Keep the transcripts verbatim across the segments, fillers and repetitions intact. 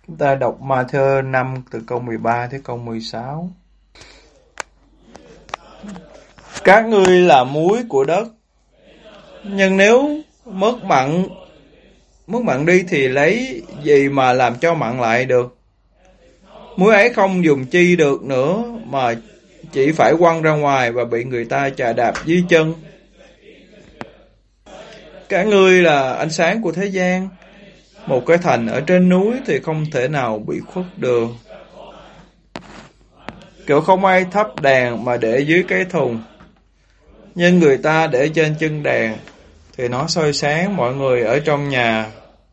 Chúng ta đọc Ma-thơ năm từ câu mười ba tới câu mười sáu. Các ngươi là muối của đất, nhưng nếu mất mặn mất mặn đi thì lấy gì mà làm cho mặn lại được? Muối ấy không dùng chi được nữa, mà chỉ phải quăng ra ngoài và bị người ta chà đạp dưới chân. Các ngươi là ánh sáng của thế gian. Một cái thành ở trên núi thì không thể nào bị khuất được. Kiểu không ai thắp đèn mà để dưới cái thùng, nhưng người ta để trên chân đèn, thì nó soi sáng mọi người ở trong nhà.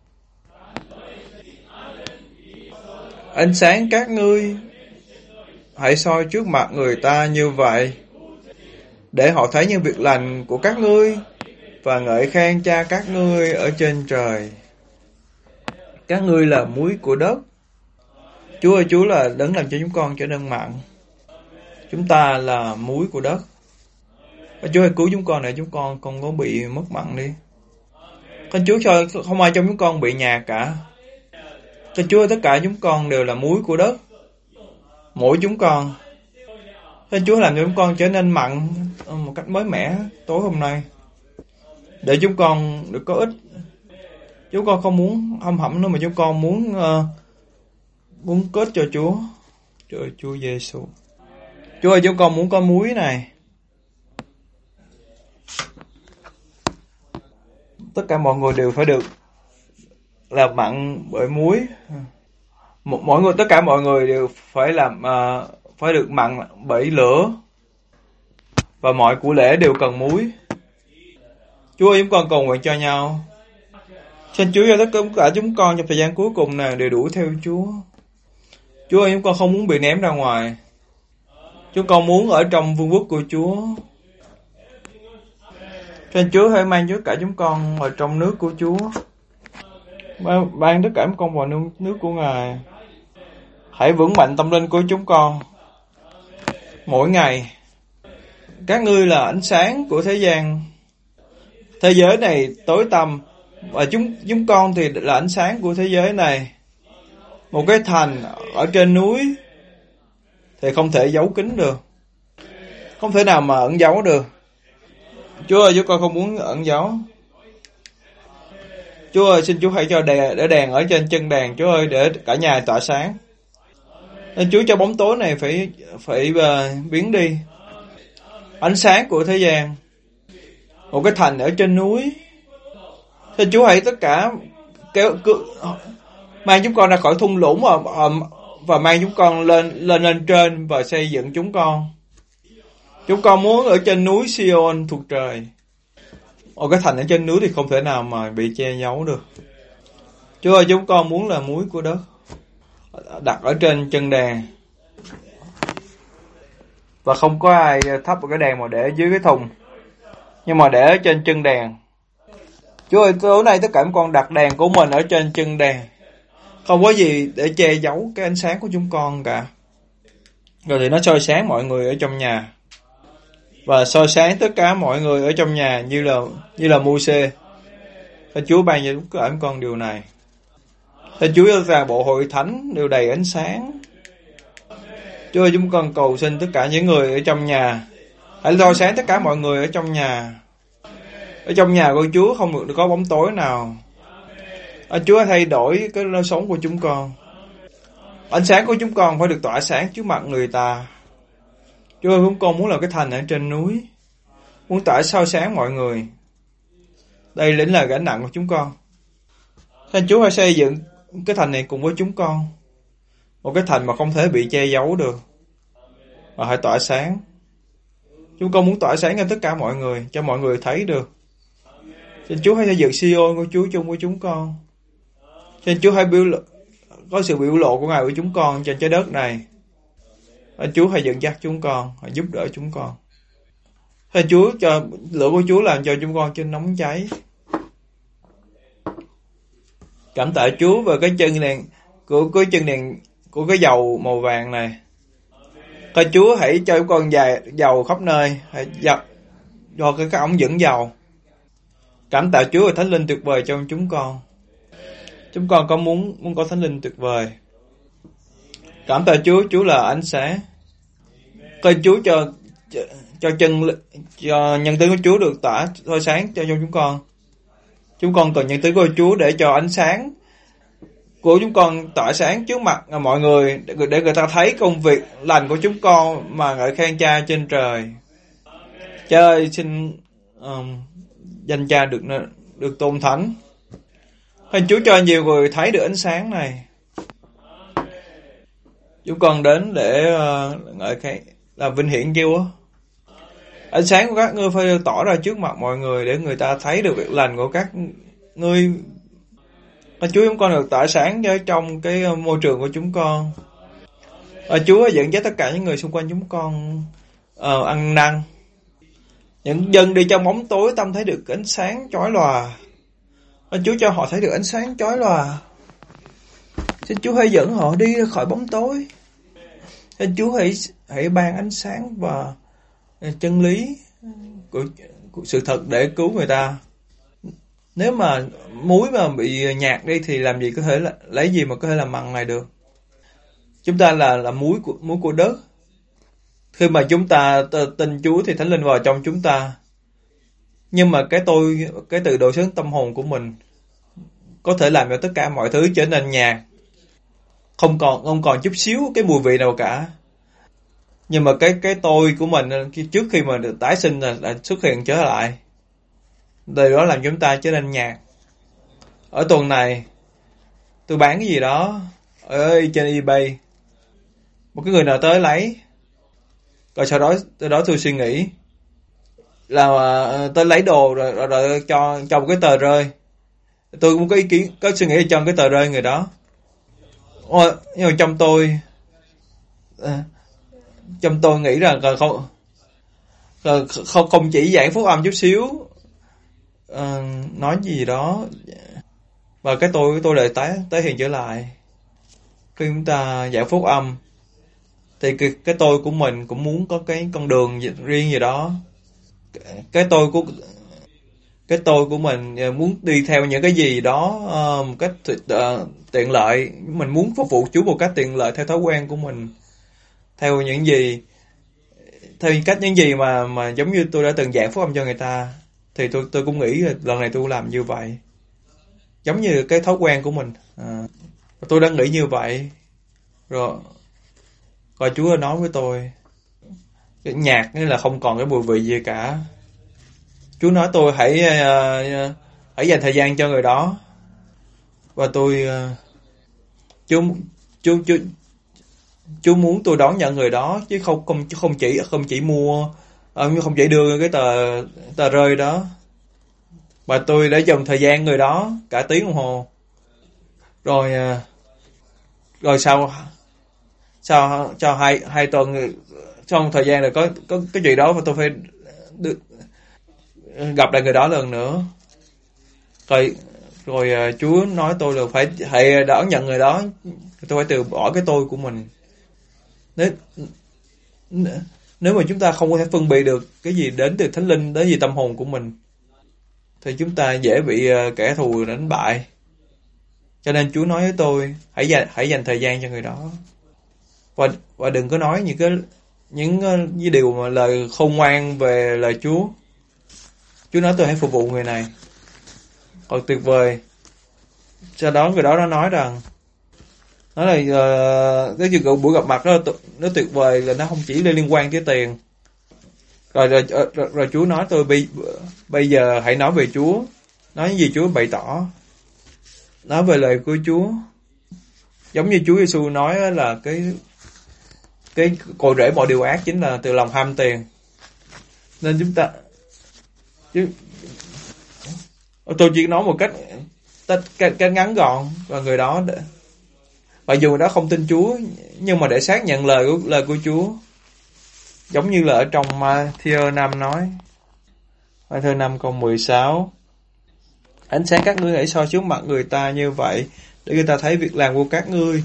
Ánh sáng các ngươi hãy soi trước mặt người ta như vậy, để họ thấy những việc lành của các ngươi và ngợi khen Cha các ngươi ở trên trời. Các ngươi là muối của đất. Chúa ơi, Chúa là đấng làm cho chúng con trở nên mặn. Chúng ta là muối của đất. Và Chúa hãy cứu chúng con để chúng con không có bị mất mặn đi. Con Chúa cho không ai trong chúng con bị nhạt cả. Con Chúa ơi, tất cả chúng con đều là muối của đất. Mỗi chúng con. Con Chúa làm cho chúng con trở nên mặn một cách mới mẻ tối hôm nay, để chúng con được có ích. Chúng con không muốn hâm hẩm nữa, mà chúng con muốn uh, muốn kết cho Chúa. Trời Chúa Giêsu. Chúa ơi, chúng con muốn có muối này. Tất cả mọi người đều phải được làm mặn bởi muối. Mọi người, tất cả mọi người đều phải làm uh, phải được mặn bởi lửa, và mọi của lễ đều cần muối. Chúa ơi, chúng con cầu nguyện cho nhau. Xin Chúa cho tất cả chúng con trong thời gian cuối cùng này đều đuổi theo Chúa. Chúa ơi, chúng con không muốn bị ném ra ngoài. Chúng con muốn ở trong vương quốc của Chúa. Xin Chúa hãy mang tất cả chúng con vào trong nước của Chúa. Ban tất cả chúng con vào nước, nước của Ngài. Hãy vững mạnh tâm linh của chúng con mỗi ngày. Các ngươi là ánh sáng của thế gian. Thế giới này tối tăm, và chúng chúng con thì là ánh sáng của thế giới này. Một cái thành ở trên núi thì không thể giấu kín được, không thể nào mà ẩn giấu được. Chúa ơi, chúng con không muốn ẩn giấu. Chúa ơi, xin Chúa hãy cho đèn, để đèn ở trên chân đèn, Chúa ơi, để cả nhà tỏa sáng. Nên Chúa cho bóng tối này phải phải uh, biến đi. Ánh sáng của thế gian, một cái thành ở trên núi. Xin Chúa hãy tất cả kéo cứ, mang chúng con ra khỏi thung lũng và, và mang chúng con lên lên lên trên và xây dựng chúng con. Chúng con muốn ở trên núi Sion thuộc trời. Ở cái thành ở trên núi thì không thể nào mà bị che giấu được. Chúa ơi, chúng con muốn là muối của đất, đặt ở trên chân đèn, và không có ai thắp một cái đèn mà để dưới cái thùng, nhưng mà để ở trên chân đèn. Chúa ơi, tối nay tất cả các con đặt đèn của mình ở trên chân đèn, không có gì để che giấu cái ánh sáng của chúng con cả. Rồi thì nó soi sáng mọi người ở trong nhà, và soi sáng tất cả mọi người ở trong nhà như là như là Mô-sê. Thưa Chúa, ban cho tất cả các con điều này. Thưa Chúa, cho toàn bộ hội thánh đều đầy ánh sáng. Chúa ơi, chúng con cầu xin tất cả những người ở trong nhà hãy soi sáng tất cả mọi người ở trong nhà. Ở trong nhà của Chúa không được có bóng tối nào. Ở Chúa thay đổi cái lối sống của chúng con. Ánh sáng của chúng con phải được tỏa sáng trước mặt người ta. Chúa ơi, chúng con muốn là cái thành ở trên núi, muốn tỏa soi sáng mọi người. Đây lĩnh là gánh nặng của chúng con. Xin Chúa hãy xây dựng cái thành này cùng với chúng con, một cái thành mà không thể bị che giấu được, và hãy tỏa sáng. Chúng con muốn tỏa sáng cho tất cả mọi người, cho mọi người thấy được. Xin Chúa hãy xây dựng Sion của Chúa chung với chúng con. Xin Chúa hãy biểu lộ, có sự biểu lộ của Ngài của chúng con trên trái đất này. Xin Chúa hãy dẫn dắt chúng con, hãy giúp đỡ chúng con. Xin Chúa cho lửa của Chúa làm cho chúng con trên nóng cháy. Cảm tạ Chúa về cái chân đèn của cái chân đèn của cái dầu màu vàng này. Thôi Chúa hãy cho chúng con dài dầu khắp nơi, hãy dập do cái cái ống dẫn dầu. Cảm tạ Chúa và Thánh Linh tuyệt vời trong chúng con. Chúng con có muốn muốn có Thánh Linh tuyệt vời. Cảm tạ Chúa, Chúa là ánh sáng. Kênh Chúa cho cho, cho chân cho nhân tướng của Chúa được tỏa soi sáng cho chúng con. Chúng con cần nhân tướng của Chúa để cho ánh sáng của chúng con tỏa sáng trước mặt mọi người, để, để người ta thấy công việc lành của chúng con mà ngợi khen Cha trên trời. Cha ơi, xin um, danh Cha được được tôn thánh. Xin Chúa cho nhiều người thấy được ánh sáng này. Chúng con đến để uh, ngợi khen làm vinh hiển Chúa. Ánh sáng của các ngươi phải tỏ ra trước mặt mọi người để người ta thấy được việc lành của các ngươi. Và Chúa, chúng con được tỏa sáng với trong cái môi trường của chúng con. Và Chúa dẫn dắt tất cả những người xung quanh chúng con uh, ăn năn. Những dân đi trong bóng tối tâm thấy được ánh sáng chói lòa. Và Chúa cho họ thấy được ánh sáng chói lòa. Xin Chúa hãy dẫn họ đi ra khỏi bóng tối. Xin Chúa hãy hãy ban ánh sáng và chân lý của, của sự thật để cứu người ta. Nếu mà muối mà bị nhạt đi thì làm gì có thể là, lấy gì mà có thể làm mặn này được. Chúng ta là là muối của muối của đất. Khi mà chúng ta tin Chúa thì Thánh Linh vào trong chúng ta. Nhưng mà cái tôi cái từ độ sướng tâm hồn của mình có thể làm cho tất cả mọi thứ trở nên nhạt. Không còn không còn chút xíu cái mùi vị nào cả. Nhưng mà cái cái tôi của mình trước khi mà được tái sinh là, là xuất hiện trở lại. Điều đó làm chúng ta trở nên nhạt. Ở tuần này tôi bán cái gì đó ơi trên eBay, một cái người nào tới lấy, rồi sau đó từ đó tôi suy nghĩ là uh, tới lấy đồ rồi, rồi, rồi cho cho một cái tờ rơi. Tôi cũng có ý kiến có suy nghĩ cho cái tờ rơi người đó. Ôi, nhưng mà trong tôi uh, trong tôi nghĩ rằng không không không chỉ giảng phúc âm chút xíu, uh, nói gì đó và cái tôi tôi lại tái tái hiện trở lại. Khi chúng ta giảng phúc âm thì cái, cái tôi của mình cũng muốn có cái con đường riêng gì đó. Cái, cái tôi của cái tôi của mình muốn đi theo những cái gì đó uh, một cách uh, tiện lợi. Mình muốn phục vụ Chúa một cách tiện lợi theo thói quen của mình, theo những gì theo cách những gì mà mà giống như tôi đã từng giảng phúc âm cho người ta, thì tôi tôi cũng nghĩ là lần này tôi làm như vậy, giống như cái thói quen của mình. À, tôi đã nghĩ như vậy rồi. Rồi Chúa nói với tôi cái nhạc nghĩa là không còn cái mùi vị gì cả. Chúa nói tôi hãy uh, hãy dành thời gian cho người đó. Và tôi uh, Chúa Chúa Chúa Chúa muốn tôi đón nhận người đó chứ không không không chỉ không chỉ mua uh, không chỉ đưa cái tờ tờ rơi đó, mà tôi đã dành thời gian người đó cả tiếng đồng hồ. Rồi uh, rồi sau sau cho hai hai tuần trong thời gian rồi có có cái chuyện đó mà tôi phải được gặp lại người đó lần nữa. Rồi rồi uh, Chúa nói tôi là phải hãy đón nhận người đó. Tôi phải từ bỏ cái tôi của mình. Nếu nếu mà chúng ta không có thể phân biệt được cái gì đến từ Thánh Linh đến gì tâm hồn của mình, thì chúng ta dễ bị uh, kẻ thù đánh bại. Cho nên Chúa nói với tôi hãy dành hãy dành thời gian cho người đó. Và và đừng có nói những cái những cái điều mà lời khôn ngoan về lời Chúa. Chúa nói tôi hãy phục vụ người này. Thật tuyệt vời. Sau đó người đó nó nói rằng nó là uh, cái chuyện buổi gặp mặt đó nó tuyệt vời là nó không chỉ liên quan tới tiền. Rồi rồi, rồi, rồi Chúa nói tôi bây bây giờ hãy nói về Chúa, nói những gì Chúa bày tỏ, nói về lời của Chúa. Giống như Chúa Giêsu nói là cái cái cội rễ mọi điều ác chính là từ lòng ham tiền. Nên chúng ta chứ tôi chỉ nói một cách cách, cách ngắn gọn, và người đó để, và dù người đó không tin Chúa nhưng mà để xác nhận lời của lời của Chúa, giống như là ở trong Ma-thi-ơ năm nói, Ma-thi-ơ năm câu mười sáu, ánh sáng các ngươi hãy soi trước mặt người ta như vậy để người ta thấy việc làm của các ngươi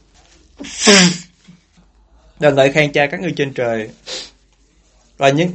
và ngợi khen Cha các ngươi trên trời. Và những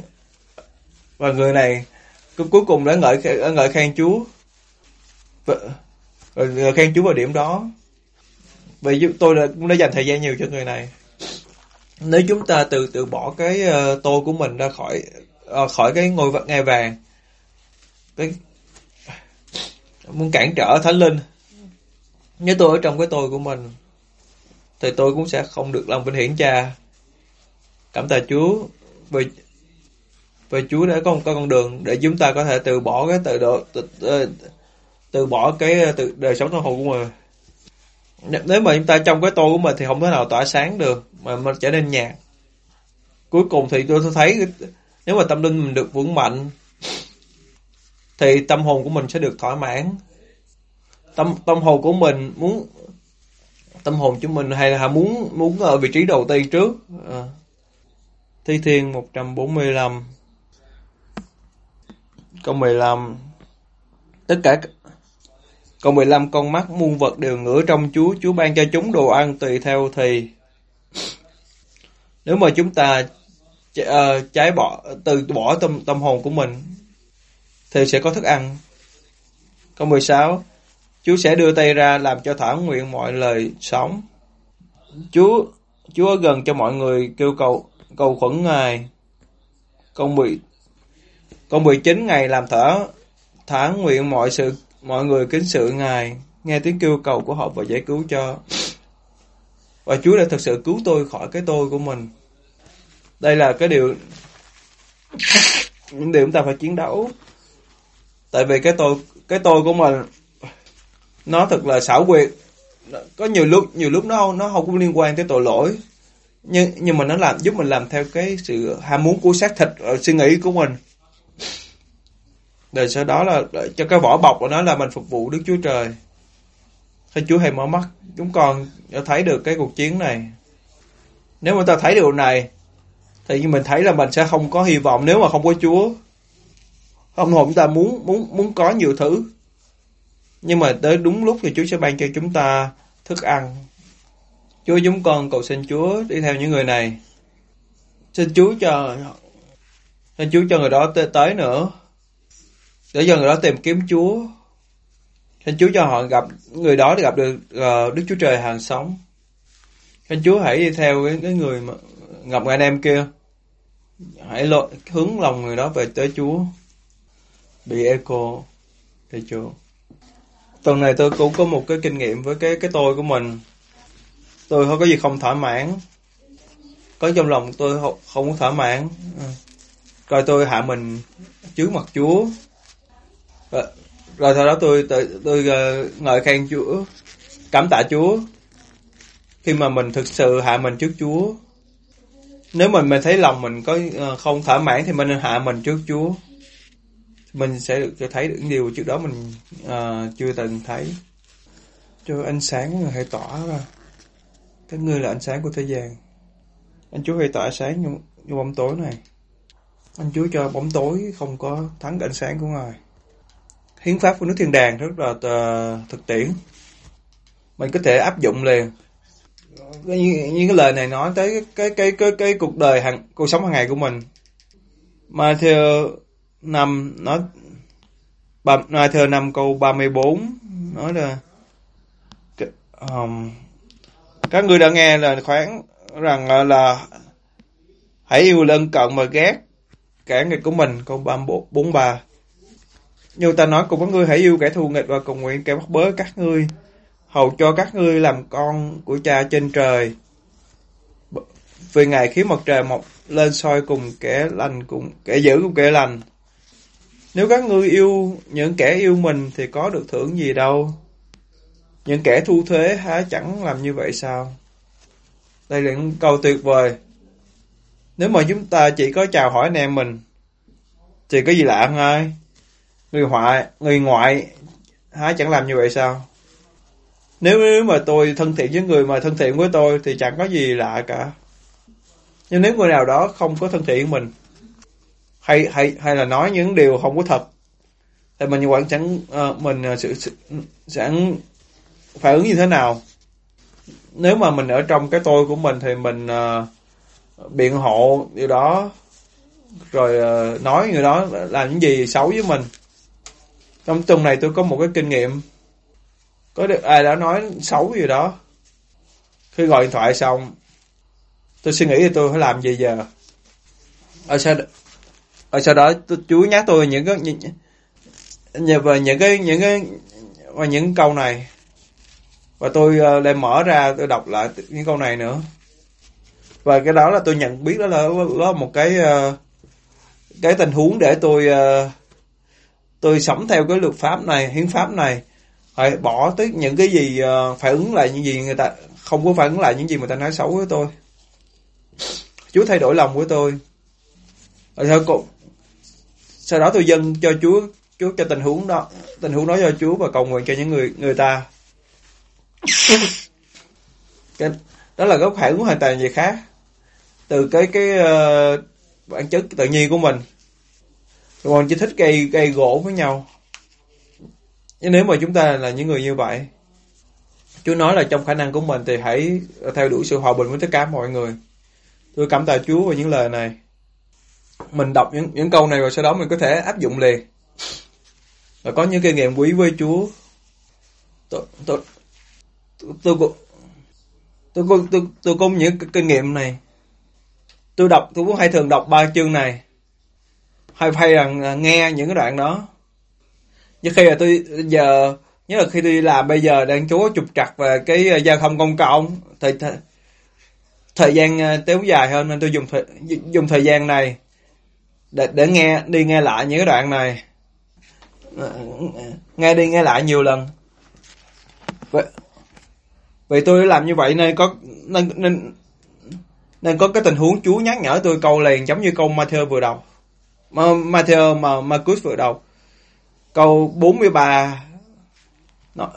và người này cuối cùng đã ngợi ngợi khen Chúa. Và, rồi khen Chúa vào điểm đó. Vì tôi đã, cũng đã dành thời gian nhiều cho người này. Nếu chúng ta từ từ bỏ cái uh, tôi của mình ra khỏi uh, khỏi cái ngôi ngai vàng, cái muốn cản trở Thánh Linh, nếu tôi ở trong cái tôi của mình thì tôi cũng sẽ không được lòng vinh hiển Cha. Cảm tạ Chúa vì vì Chúa đã có một con đường để chúng ta có thể từ bỏ cái tự độ từ, từ, từ bỏ cái từ đời sống tâm hồn của mình. Nếu mà chúng ta trong cái tôi của mình thì không thể nào tỏa sáng được, mà mình trở nên nhạt. Cuối cùng thì tôi thấy nếu mà tâm linh mình được vững mạnh thì tâm hồn của mình sẽ được thỏa mãn. Tâm tâm hồn của mình muốn tâm hồn chúng mình hay là muốn muốn ở vị trí đầu tiên trước. À. Thi Thiên một trăm bốn mươi lăm câu mười lăm. Tất cả câu mười lăm, con mắt muôn vật đều ngửa trong Chúa, Chúa ban cho chúng đồ ăn tùy theo thì. Nếu mà chúng ta uh, trái bỏ từ bỏ tâm tâm hồn của mình thì sẽ có thức ăn. Câu mười sáu, Chúa sẽ đưa tay ra làm cho thỏa nguyện mọi lời sống. Chúa Chúa ở gần cho mọi người kêu cầu cầu khẩn Ngài. Câu mười Câu mười chín, Ngài làm thỏa thỏa nguyện mọi sự mọi người kính sự Ngài, nghe tiếng kêu cầu của họ và giải cứu cho. Và Chúa đã thực sự cứu tôi khỏi cái tôi của mình. Đây là cái điều những điều chúng ta phải chiến đấu. Tại vì cái tôi cái tôi của mình nó thật là xảo quyệt. Có nhiều lúc nhiều lúc nó nó không có liên quan tới tội lỗi, nhưng nhưng mà nó làm giúp mình làm theo cái sự ham muốn của xác thịt ở suy nghĩ của mình. Rồi sau đó là cho cái vỏ bọc của nó là mình phục vụ Đức Chúa Trời. Khi Chúa hãy mở mắt chúng con thấy được cái cuộc chiến này. Nếu mà ta thấy điều này thì mình thấy là mình sẽ không có hy vọng nếu mà không có Chúa. Không hồn chúng ta muốn muốn muốn có nhiều thứ, nhưng mà tới đúng lúc thì Chúa sẽ ban cho chúng ta thức ăn. Chúa chúng con cầu xin Chúa đi theo những người này. Xin Chúa cho xin Chúa cho người đó tới, tới nữa, để cho người đó tìm kiếm Chúa. Xin Chúa cho họ gặp người đó để gặp được uh, Đức Chúa Trời hàng sống. Xin Chúa hãy đi theo cái, cái người mà gặp anh em kia, hãy lo, hướng lòng người đó về tới Chúa. Bị echo để Chúa. Tuần này tôi cũng có một cái kinh nghiệm với cái cái tôi của mình. Tôi không có gì không thỏa mãn. Có trong lòng tôi không, không có thỏa mãn. Rồi tôi hạ mình trước mặt Chúa. Rồi, rồi sau đó tôi tôi, tôi uh, ngợi khen Chúa, cảm tạ Chúa. Khi mà mình thực sự hạ mình trước Chúa. Nếu mình mình thấy lòng mình có uh, không thỏa mãn thì mình nên hạ mình trước Chúa. Mình sẽ được thấy được những điều trước đó mình uh, chưa từng thấy. Cho ánh sáng của người hãy tỏa ra. Các ngươi là ánh sáng của thế gian. Anh Chúa hãy tỏa sáng như, như bóng tối này. Anh Chúa cho bóng tối không có thắng ánh sáng của Ngài. Hiến pháp của nước thiên đàng rất là uh, thực tiễn. Mình có thể áp dụng liền. Những, những cái lời này nói tới cái cái cái cái, cái cuộc đời hàng cuộc sống hàng ngày của mình. Matthew năm nói Matthew năm câu ba mươi bốn nói là um, các ngươi đã nghe là khoán rằng là, là hãy yêu lân cận mà ghét kẻ nghịch của mình. Câu ba mươi bốn ba. Như ta nói cùng các ngươi hãy yêu kẻ thù nghịch và cầu nguyện kẻ bắt bớ các ngươi, hầu cho các ngươi làm con của Cha trên trời. Vì Ngài khiến mặt trời mọc lên soi cùng kẻ lành cùng kẻ dữ cùng kẻ lành. Nếu các ngươi yêu những kẻ yêu mình thì có được thưởng gì đâu? Những kẻ thu thuế há chẳng làm như vậy sao? Đây là những câu tuyệt vời. Nếu mà chúng ta chỉ có chào hỏi anh em mình thì có gì lạ không ai? Người ngoại, người ngoại há chẳng làm như vậy sao? Nếu, nếu mà tôi thân thiện với người mà thân thiện với tôi thì chẳng có gì lạ cả. Nhưng nếu người nào đó không có thân thiện với mình, hay hay hay là nói những điều không có thật, thì mình quản chẳng uh, mình sẽ sẽ phản ứng như thế nào? Nếu mà mình ở trong cái tôi của mình thì mình uh, biện hộ điều đó, rồi uh, nói người đó làm những gì xấu với mình. Trong tuần này tôi có một cái kinh nghiệm. Có được ai đã nói xấu gì đó. Khi gọi điện thoại xong, tôi suy nghĩ là tôi phải làm gì giờ. Ở sau, ở sau đó tôi, chú nhắc tôi những cái những, về những cái những cái và những câu này, và tôi lại mở ra tôi đọc lại những câu này nữa. Và cái đó là tôi nhận biết đó là, đó là một cái cái tình huống để tôi tôi sống theo cái luật pháp này, hiến pháp này, phải bỏ tới những cái gì phải ứng lại những gì người ta không có phản ứng lại những gì người ta nói xấu với tôi. Chúa thay đổi lòng của tôi. Rồi sau cùng, sau đó tôi dâng cho Chúa, Chúa cho tình huống đó, tình huống đó cho Chúa và cầu nguyện cho những người người ta. Cái, đó là cái phản ứng hoàn toàn gì khác từ cái cái uh, bản chất tự nhiên của mình. Còn chỉ thích gây gây gỗ với nhau. Nhưng nếu mà chúng ta là những người như vậy, Chúa nói là trong khả năng của mình thì hãy theo đuổi sự hòa bình với tất cả mọi người. Tôi cảm tạ Chúa về những lời này. Mình đọc những những câu này rồi sau đó mình có thể áp dụng liền. Và có những kinh nghiệm quý với Chúa. Tôi tôi tôi tôi tôi tôi, tôi, tôi, tôi có những kinh nghiệm này. Tôi đọc, tôi cũng hay thường đọc ba chương này. Hay hay là nghe những cái đoạn đó. Nhưng khi là tôi giờ, nhất là khi tôi đi làm bây giờ đang chúa trục trặc về cái giao thông công cộng, thời thời, thời gian kéo dài hơn nên tôi dùng thời, dùng thời gian này để để nghe đi nghe lại những cái đoạn này, nghe đi nghe lại nhiều lần. Vậy, vậy tôi làm như vậy nên có nên nên nên có cái tình huống Chúa nhắc nhở tôi câu liền, giống như câu Matthew vừa đọc, Matthew mà Marcus vừa đọc, câu bốn mươi ba. Nó,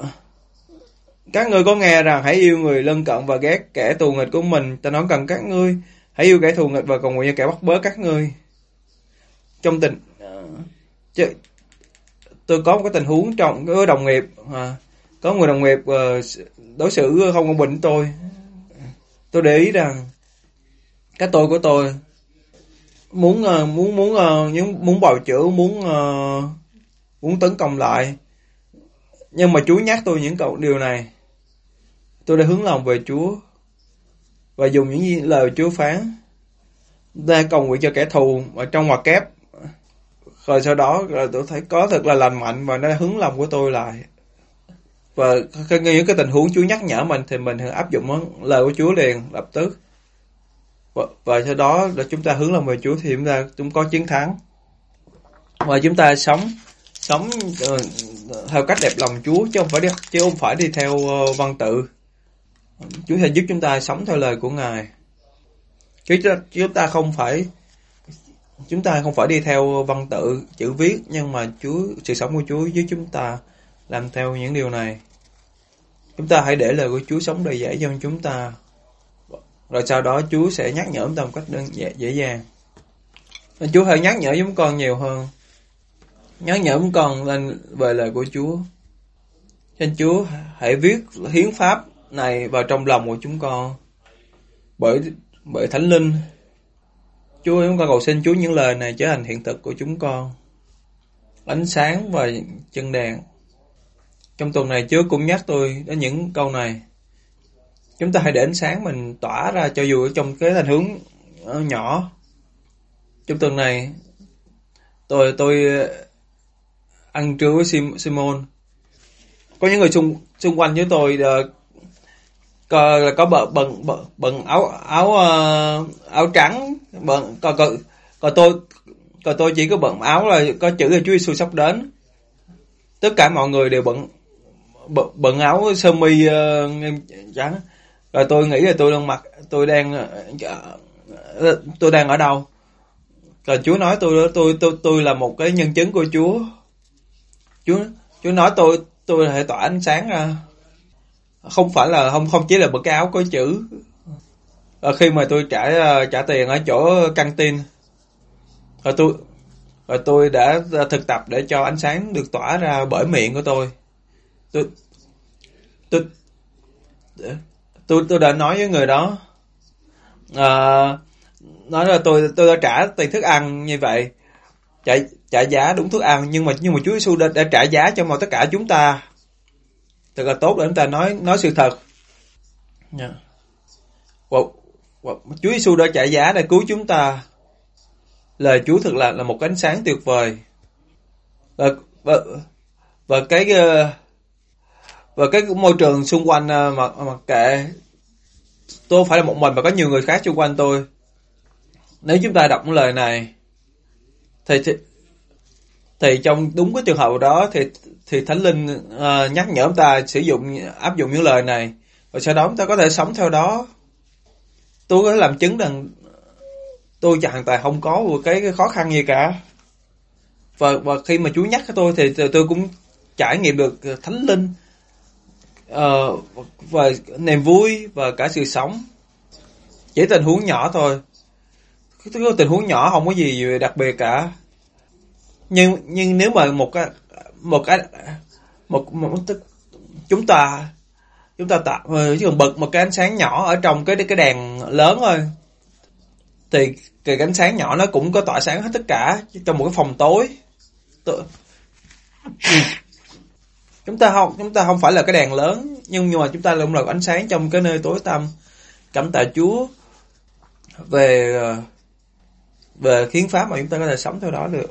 các ngươi có nghe rằng hãy yêu người lân cận và ghét kẻ thù nghịch của mình. Ta nói cần các ngươi hãy yêu kẻ thù nghịch và cầu nguyện cho kẻ bắt bớ các ngươi. Trong tình chứ, tôi có một cái tình huống trong cái đồng nghiệp, à, có người đồng nghiệp uh, đối xử không công bình với tôi. Tôi để ý rằng cái tôi của tôi muốn uh, muốn muốn uh, muốn bào chữa, muốn uh, muốn tấn công lại. Nhưng mà Chúa nhắc tôi những câu điều này, tôi đã hướng lòng về Chúa và dùng những lời Chúa phán, ta cầu nguyện cho kẻ thù ở trong ngoặc kép. Rồi sau đó rồi tôi thấy có thật là lành mạnh và nó hướng lòng của tôi lại. Và những cái tình huống Chúa nhắc nhở mình thì mình áp dụng lời của Chúa liền lập tức. Và, và sau đó là chúng ta hướng lòng về Chúa thì chúng ta cũng có chiến thắng. Và chúng ta sống sống uh, theo cách đẹp lòng Chúa, chứ không phải đi, chứ không phải đi theo uh, văn tự. Chúa sẽ giúp chúng ta sống theo lời của Ngài. Chứ chúng ta không phải chúng ta không phải đi theo văn tự chữ viết, nhưng mà Chúa, sự sống của Chúa giúp chúng ta làm theo những điều này. Chúng ta hãy để lời của Chúa sống đầy dẫy trong chúng ta. Rồi sau đó Chúa sẽ nhắc nhở chúng ta một cách đơn dễ, dễ dàng. Nên Chúa hãy nhắc nhở chúng con nhiều hơn. Nhắc nhở chúng con lên về lời của Chúa. Xin Chúa hãy viết hiến pháp này vào trong lòng của chúng con. Bởi bởi Thánh Linh, Chúa, chúng con cầu xin Chúa những lời này trở thành hiện thực của chúng con. Ánh sáng và chân đèn. Trong tuần này Chúa cũng nhắc tôi đến những câu này. Chúng ta hãy để ánh sáng mình tỏa ra cho dù ở trong cái tình huống nhỏ. Trong tuần này tôi tôi ăn trưa với Simon. Có những người xung xung quanh với tôi có có bận bận bận, bận áo áo áo trắng, bận còn còn còn tôi còn tôi chỉ có bận áo là có chữ là Chúa Giêsu sắp đến. Tất cả mọi người đều bận bận, bận áo sơ mi uh, trắng. Rồi tôi nghĩ là tôi đang mặc tôi đang uh, tôi đang ở đâu? Rồi Chúa nói tôi tôi tôi tôi là một cái nhân chứng của Chúa. Chúa Chúa nói tôi tôi hãy tỏa ánh sáng ra. Không phải là không không chỉ là một cái áo có chữ. Rồi khi mà tôi trả trả tiền ở chỗ căng tin, rồi tôi rồi tôi đã thực tập để cho ánh sáng được tỏa ra bởi miệng của tôi. Tôi tôi tôi tôi đã nói với người đó, à, nói là tôi tôi đã trả tiền thức ăn như vậy, trả trả giá đúng thức ăn, nhưng mà nhưng mà Chúa Giêsu đã, đã trả giá cho mọi tất cả chúng ta. thật là tốt để chúng ta nói nói sự thật. Yeah. Wow. Wow. Chúa Giêsu đã trả giá để cứu chúng ta. Lời Chúa thật là là một ánh sáng tuyệt vời. Và và, và cái và cái môi trường xung quanh mà mặc kệ tôi không phải là một mình mà có nhiều người khác xung quanh tôi. Nếu chúng ta đọc những lời này thì thì, thì trong đúng cái trường hợp đó thì thì Thánh Linh uh, nhắc nhở chúng ta sử dụng áp dụng những lời này, và sau đó chúng ta có thể sống theo đó. Tôi có thể làm chứng rằng tôi hoàn toàn không có một cái, cái khó khăn gì cả. Và và khi mà Chúa nhắc cho tôi thì tôi cũng trải nghiệm được Thánh Linh uh, và niềm vui và cả sự sống. Chỉ tình huống nhỏ thôi, cái tình huống nhỏ không có gì đặc biệt cả. Nhưng nhưng nếu mà một cái một cái một, một, một chúng ta chúng ta tạo chỉ cần bật một cái ánh sáng nhỏ ở trong cái cái đèn lớn thôi, thì cái ánh sáng nhỏ nó cũng có tỏa sáng hết tất cả trong một cái phòng tối. Chúng ta không chúng ta không phải là cái đèn lớn, nhưng nhưng mà chúng ta cũng là ánh sáng trong cái nơi tối tăm. Cảm tạ Chúa về về hiến pháp mà chúng ta có thể sống theo đó được.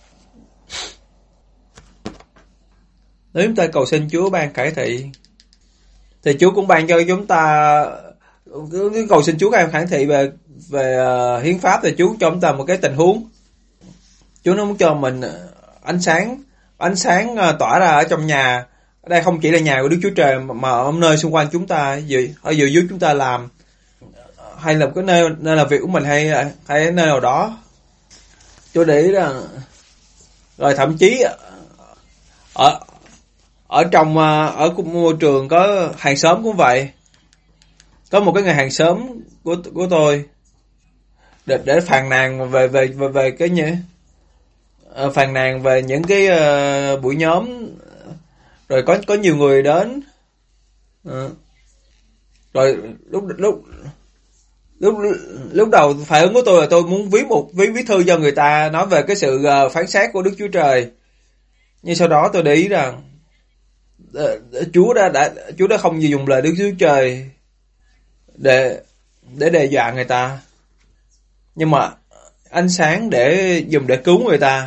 Nếu chúng ta cầu xin Chúa ban khải thị, thì Chúa cũng ban cho chúng ta. Cầu xin Chúa ban khải thị về về uh, hiến pháp, thì Chúa cho chúng ta một cái tình huống. Chúa nó muốn cho mình ánh sáng ánh sáng uh, tỏa ra ở trong nhà. Ở đây không chỉ là nhà của Đức Chúa Trời mà, mà ở nơi xung quanh chúng ta, ở giữa dưới chúng ta làm, hay là cái nơi nơi làm việc của mình, hay hay nơi nào đó. Chúa để ý rằng rồi thậm chí ở ở trong ở môi trường có hàng xóm cũng vậy. Có một cái người hàng xóm của của tôi để để phàn nàn về về về về cái như phàn nàn về những cái uh, buổi nhóm, rồi có có nhiều người đến, uh, rồi lúc lúc lúc lúc đầu phản ứng của tôi là tôi muốn viết một viết viết thư cho người ta nói về cái sự uh, phán xét của Đức Chúa Trời. Nhưng sau đó tôi để ý rằng uh, Chúa đã đã Chúa đã không dùng lời Đức Chúa Trời để để đe dọa người ta, nhưng mà ánh sáng để dùng để cứu người ta.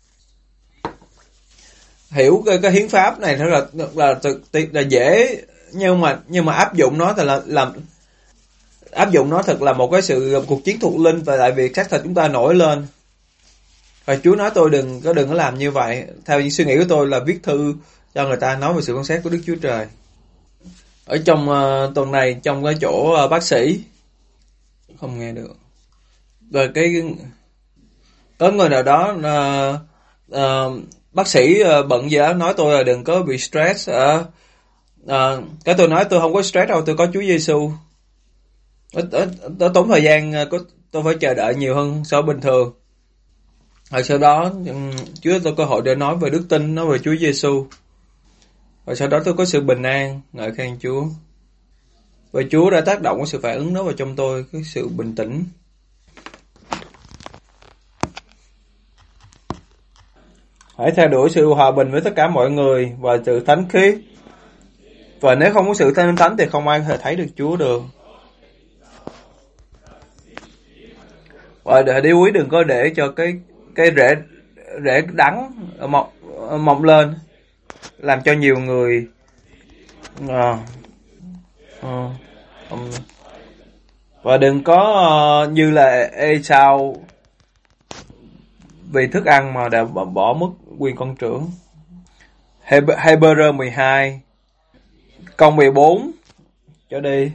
Hiểu cái, cái hiến pháp này thật là là là, là dễ, nhưng mà nhưng mà áp dụng nó thì là làm áp dụng nó thật là một cái sự cuộc chiến thuộc linh, và tại vì xác thịt chúng ta nổi lên. Và Chúa nói tôi đừng có đừng có làm như vậy. Theo những suy nghĩ của tôi là viết thư cho người ta nói về sự quan sát của Đức Chúa Trời. Ở trong uh, tuần này, trong cái chỗ uh, bác sĩ không nghe được, rồi cái có người nào đó uh, uh, bác sĩ uh, bận gì đó nói tôi là đừng có bị stress. uh, uh, cái tôi nói tôi không có stress đâu, tôi có Chúa Giêsu. Nó tốn thời gian, có tôi phải chờ đợi nhiều hơn so với bình thường. Rồi sau đó Chúa tôi cơ hội để nói về đức tin, nói về Chúa Giêsu. Và sau đó tôi có sự bình an, ngợi khen Chúa. Và Chúa đã tác động cái sự phản ứng đó vào trong tôi, cái sự bình tĩnh. Hãy theo đuổi sự hòa bình với tất cả mọi người và sự thánh khiết. Và nếu không có sự thanh thánh thì không ai có thể thấy được Chúa được. Và để đi quý đừng có để cho cái cái rễ rễ đắng mọc mọc lên, làm cho nhiều người à, à, um, và đừng có uh, như là Ê-sao vì thức ăn mà đã bỏ, bỏ mất quyền con trưởng. Hebrew mười hai câu mười bốn cho đi.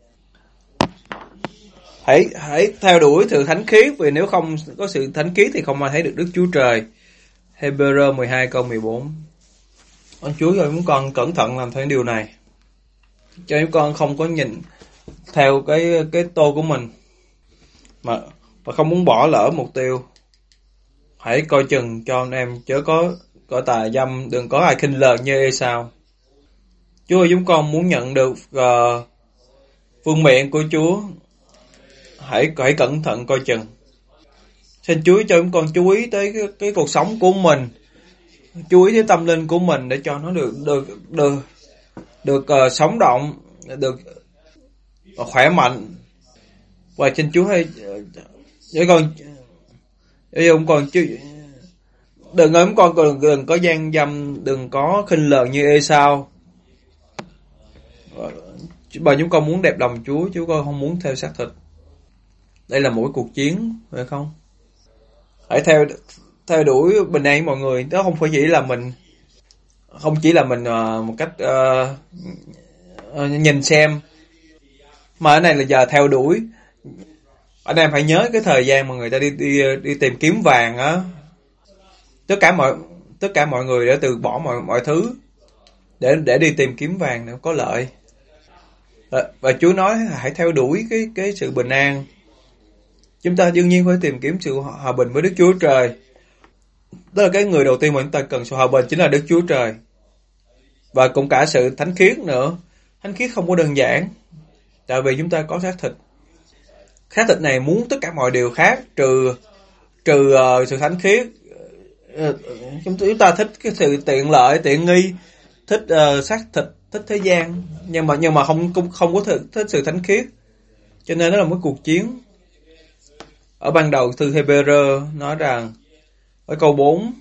Hãy hãy theo đuổi sự thánh khiết, vì nếu không có sự thánh khiết thì không ai thấy được Đức Chúa Trời. Hebrew mười hai câu mười bốn. Ơn Chúa cho chúng con cẩn thận làm theo điều này, cho chúng con không có nhìn theo cái cái tô của mình mà và không muốn bỏ lỡ mục tiêu. Hãy coi chừng cho anh em chớ có có tà dâm, đừng có ai khinh lờn như Ê-sao. Chúa ơi, chúng con muốn nhận được uh, vương miện của Chúa. Hãy hãy cẩn thận coi chừng. Xin Chúa cho chúng con chú ý tới cái, cái cuộc sống của mình, chú ý tới tâm linh của mình để cho nó được được được được uh, sống động, được uh, khỏe mạnh. Và xin Chúa hay với con với ông con chứ đừng ấm con đừng, đừng có gian dâm, đừng có khinh lờn như Ê-sao. Bởi chúng con muốn đẹp lòng Chúa, chúng con không muốn theo xác thịt. Đây là mỗi cuộc chiến, phải không? Hãy theo theo đuổi bình an mọi người, đó không phải chỉ là mình không chỉ là mình uh, một cách uh, uh, nhìn xem, mà cái này là giờ theo đuổi. Anh em phải nhớ cái thời gian mà người ta đi đi đi tìm kiếm vàng á, tất cả mọi tất cả mọi người đã từ bỏ mọi mọi thứ để để đi tìm kiếm vàng để có lợi. Và, và Chúa nói hãy theo đuổi cái cái sự bình an. Chúng ta đương nhiên phải tìm kiếm sự hòa bình với Đức Chúa Trời. Đó là cái người đầu tiên mà chúng ta cần sự hòa bình, chính là Đức Chúa Trời. Và cũng cả sự thánh khiết nữa. Thánh khiết không có đơn giản, tại vì chúng ta có xác thịt. Xác thịt này muốn tất cả mọi điều khác trừ trừ uh, sự thánh khiết. Uh, chúng ta thích cái sự tiện lợi, tiện nghi, thích uh, xác thịt, thích thế gian, nhưng mà nhưng mà không không không có thích, thích sự thánh khiết. Cho nên đó là một cuộc chiến. Ở ban đầu thư Hê-bê-rơ nói rằng ở câu bốn,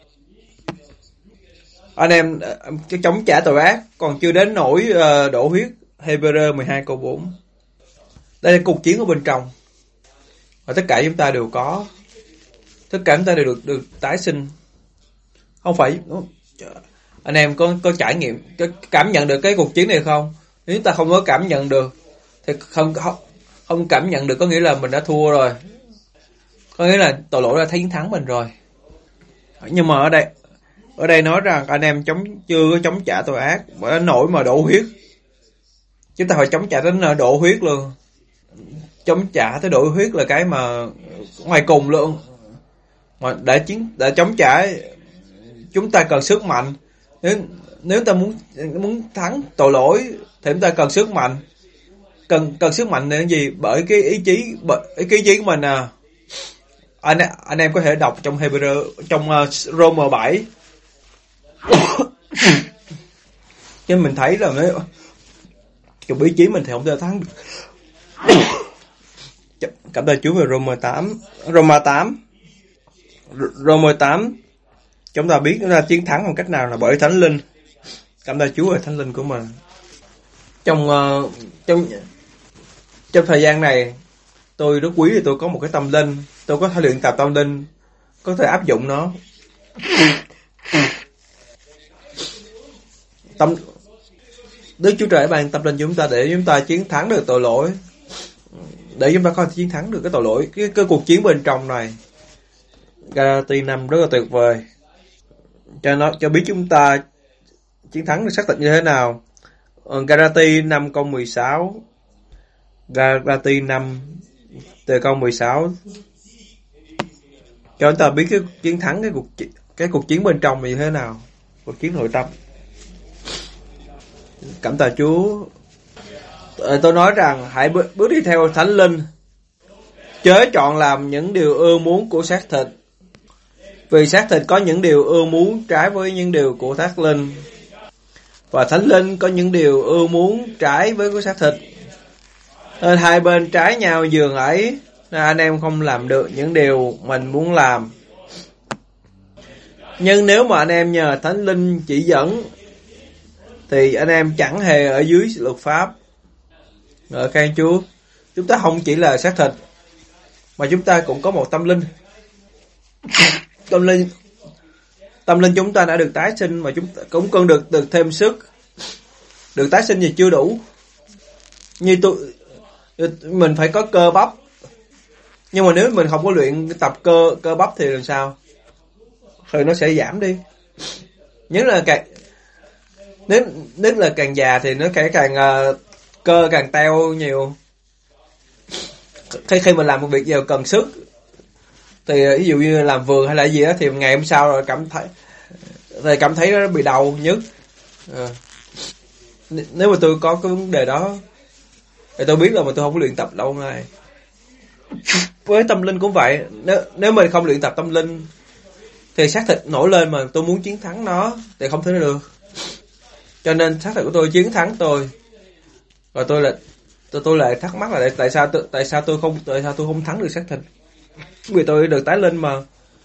anh em chống trả tội ác còn chưa đến nỗi uh, đổ huyết. Hê-bê-rơ mười hai câu bốn. Đây là cuộc chiến ở bên trong, và tất cả chúng ta đều có, tất cả chúng ta đều được được tái sinh. Không phải anh em có có trải nghiệm, có cảm nhận được cái cuộc chiến này không? Nếu chúng ta không có cảm nhận được thì không không không cảm nhận được, có nghĩa là mình đã thua rồi, có nghĩa là tội lỗi đã chiến thắng mình rồi. Nhưng mà ở đây ở đây nói rằng anh em chống chưa có chống trả tội ác, bởi nổi mà đổ huyết. Chúng ta phải chống trả đến đổ huyết luôn. Chống trả tới đổ huyết là cái mà ngoài cùng luôn. Mà để chiến để chống trả, chúng ta cần sức mạnh. Nếu nếu ta muốn muốn thắng tội lỗi thì chúng ta cần sức mạnh. Cần cần sức mạnh để gì? Bởi cái ý chí bởi cái ý chí của mình à. Anh anh em có thể đọc trong Hebrew, trong uh, Roma bảy. Chứ mình thấy là nếu trong ý chí mình thì không thể thắng được. Cảm ơn Chúa về Roma tám. Roma tám. Roma tám. Chúng ta biết chúng ta chiến thắng bằng cách nào là bởi Thánh Linh. Cảm ơn Chúa về Thánh Linh của mình. Trong uh, trong trong thời gian này, tôi rất quý vì tôi có một cái tâm linh, tôi có thể luyện tập tâm linh, có thể áp dụng nó. Tâm Đức Chúa Trời ban tâm linh cho chúng ta để chúng ta chiến thắng được tội lỗi, để chúng ta có thể chiến thắng được cái tội lỗi, cái, cái cuộc chiến bên trong này. Galati năm rất là tuyệt vời, cho nó cho biết chúng ta chiến thắng được xác định như thế nào. Galati năm câu mười sáu, Galati năm từ câu mười sáu cho chúng ta biết cái chiến thắng cái cuộc cái cuộc chiến bên trong như thế nào, cuộc chiến nội tâm. Cảm tạ Chúa. Tôi nói rằng hãy bước đi theo Thánh Linh, chớ chọn làm những điều ưa muốn của xác thịt, vì xác thịt có những điều ưa muốn trái với những điều của Thánh Linh, và Thánh Linh có những điều ưa muốn trái với của xác thịt. Nên hai bên trái nhau giường ấy, nên anh em không làm được những điều mình muốn làm. Nhưng nếu mà anh em nhờ Thánh Linh chỉ dẫn, thì anh em chẳng hề ở dưới luật pháp. Ngợi khen Chúa. Chúng ta không chỉ là xác thịt, mà chúng ta cũng có một tâm linh. Tâm linh Tâm linh chúng ta đã được tái sinh, mà chúng ta cũng cần được được thêm sức. Được tái sinh thì chưa đủ. Như tôi mình phải có cơ bắp. Nhưng mà nếu mình không có luyện tập cơ cơ bắp thì làm sao? Thì nó sẽ giảm đi. Nhất là càng nếu nếu là càng già thì nó càng càng uh, cơ càng teo nhiều. Khi khi mình làm một việc gì cần sức, thì ví dụ như làm vườn hay là gì đó, thì ngày hôm sau rồi cảm thấy thì cảm thấy nó bị đau nhức. À. Nếu mà tôi có cái vấn đề đó thì tôi biết là mà tôi không có luyện tập lâu ngày. Với tâm linh cũng vậy, nếu nếu mình không luyện tập tâm linh thì xác thịt nổi lên mà tôi muốn chiến thắng nó thì không thể được. Cho nên xác thịt của tôi chiến thắng tôi. Và tôi lại tôi, tôi lại thắc mắc là tại sao tôi, tại sao tôi không tại sao tôi không thắng được xác thịt. Vì tôi được tái linh mà.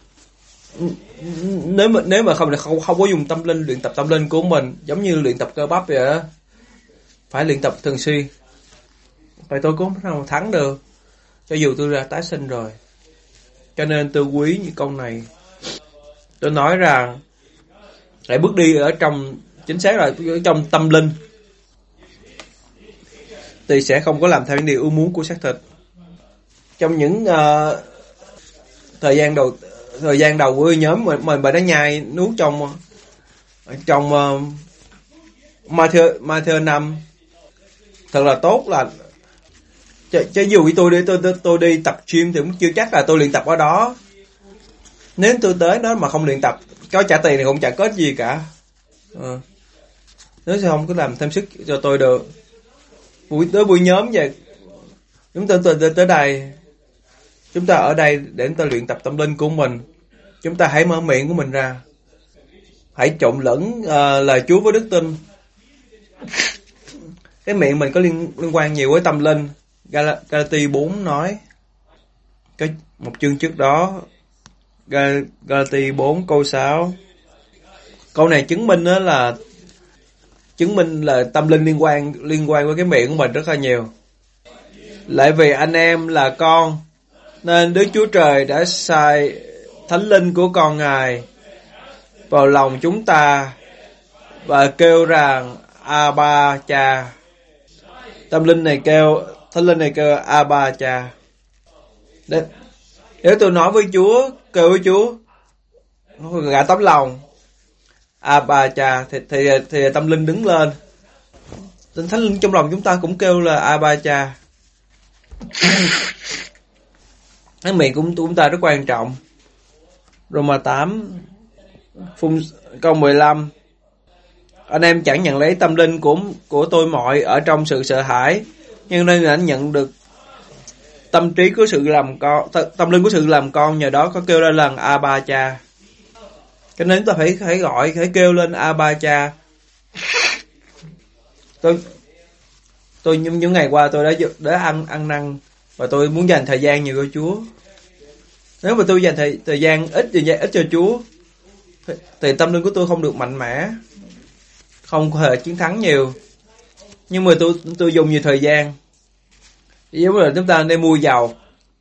Nếu mà nếu mà không không không có dùng tâm linh, luyện tập tâm linh của mình giống như luyện tập cơ bắp vậy á, phải luyện tập thường xuyên. Vậy tôi cũng không nào thắng được, cho dù tôi đã tái sinh rồi. Cho nên tôi quý những câu này. Tôi nói rằng hãy bước đi ở trong, chính xác là ở trong tâm linh, thì sẽ không có làm theo những điều ưa muốn của xác thịt. Trong những uh, thời gian đầu thời gian đầu của nhóm mình mình đã nhai nuốt trong trong uh, Matthew Matthew năm thật là tốt, là chứ, chứ dù tôi đi tôi, tôi tôi đi tập gym thì cũng chưa chắc là tôi luyện tập ở đó. Nếu tôi tới đó mà không luyện tập, có trả tiền thì cũng chẳng có gì cả. Ừ. Nếu sẽ không có làm thêm sức cho tôi được. Buổi tới buổi nhóm vậy, chúng ta tới, tới đây, chúng ta ở đây để chúng ta luyện tập tâm linh của mình. Chúng ta hãy mở miệng của mình ra, hãy trộn lẫn uh, lời Chúa với đức tin. Cái miệng mình có liên liên quan nhiều với tâm linh. Gal- Galati bốn nói, cái một chương trước đó, Gal- Galati bốn câu sáu. Câu này chứng minh đó là chứng minh là tâm linh liên quan liên quan với cái miệng của mình rất là nhiều. Lại vì anh em là con, nên Đức Chúa Trời đã sai Thánh Linh của con Ngài vào lòng chúng ta và kêu rằng Abba Cha. Tâm linh này kêu, Thánh Linh này kêu Abba Cha. Đấy. Nếu tôi nói với Chúa, kêu với Chúa, gã tấm lòng Abba Cha, thì, thì, thì tâm linh đứng lên. Thánh Linh trong lòng chúng ta cũng kêu là Abba Cha. Cái miệng của chúng ta rất quan trọng. Roma tám phung câu mười lăm. Anh em chẳng nhận lấy tâm linh của của tôi mọi ở trong sự sợ hãi, nhưng nên đã nhận được tâm trí của sự làm con, tâm linh của sự làm con, nhờ đó có kêu lên lần Abba Cha. Cho nên chúng ta phải phải gọi, phải kêu lên Abba Cha. Tôi tôi những, những ngày qua tôi đã đã ăn ăn năn và tôi muốn dành thời gian nhiều cho Chúa. Nếu mà tôi dành thời, thời gian ít thời gian ít cho Chúa thì, thì tâm linh của tôi không được mạnh mẽ, không hề chiến thắng nhiều. Nhưng mà tôi tôi dùng nhiều thời gian. Giống như là chúng ta nên mua dầu.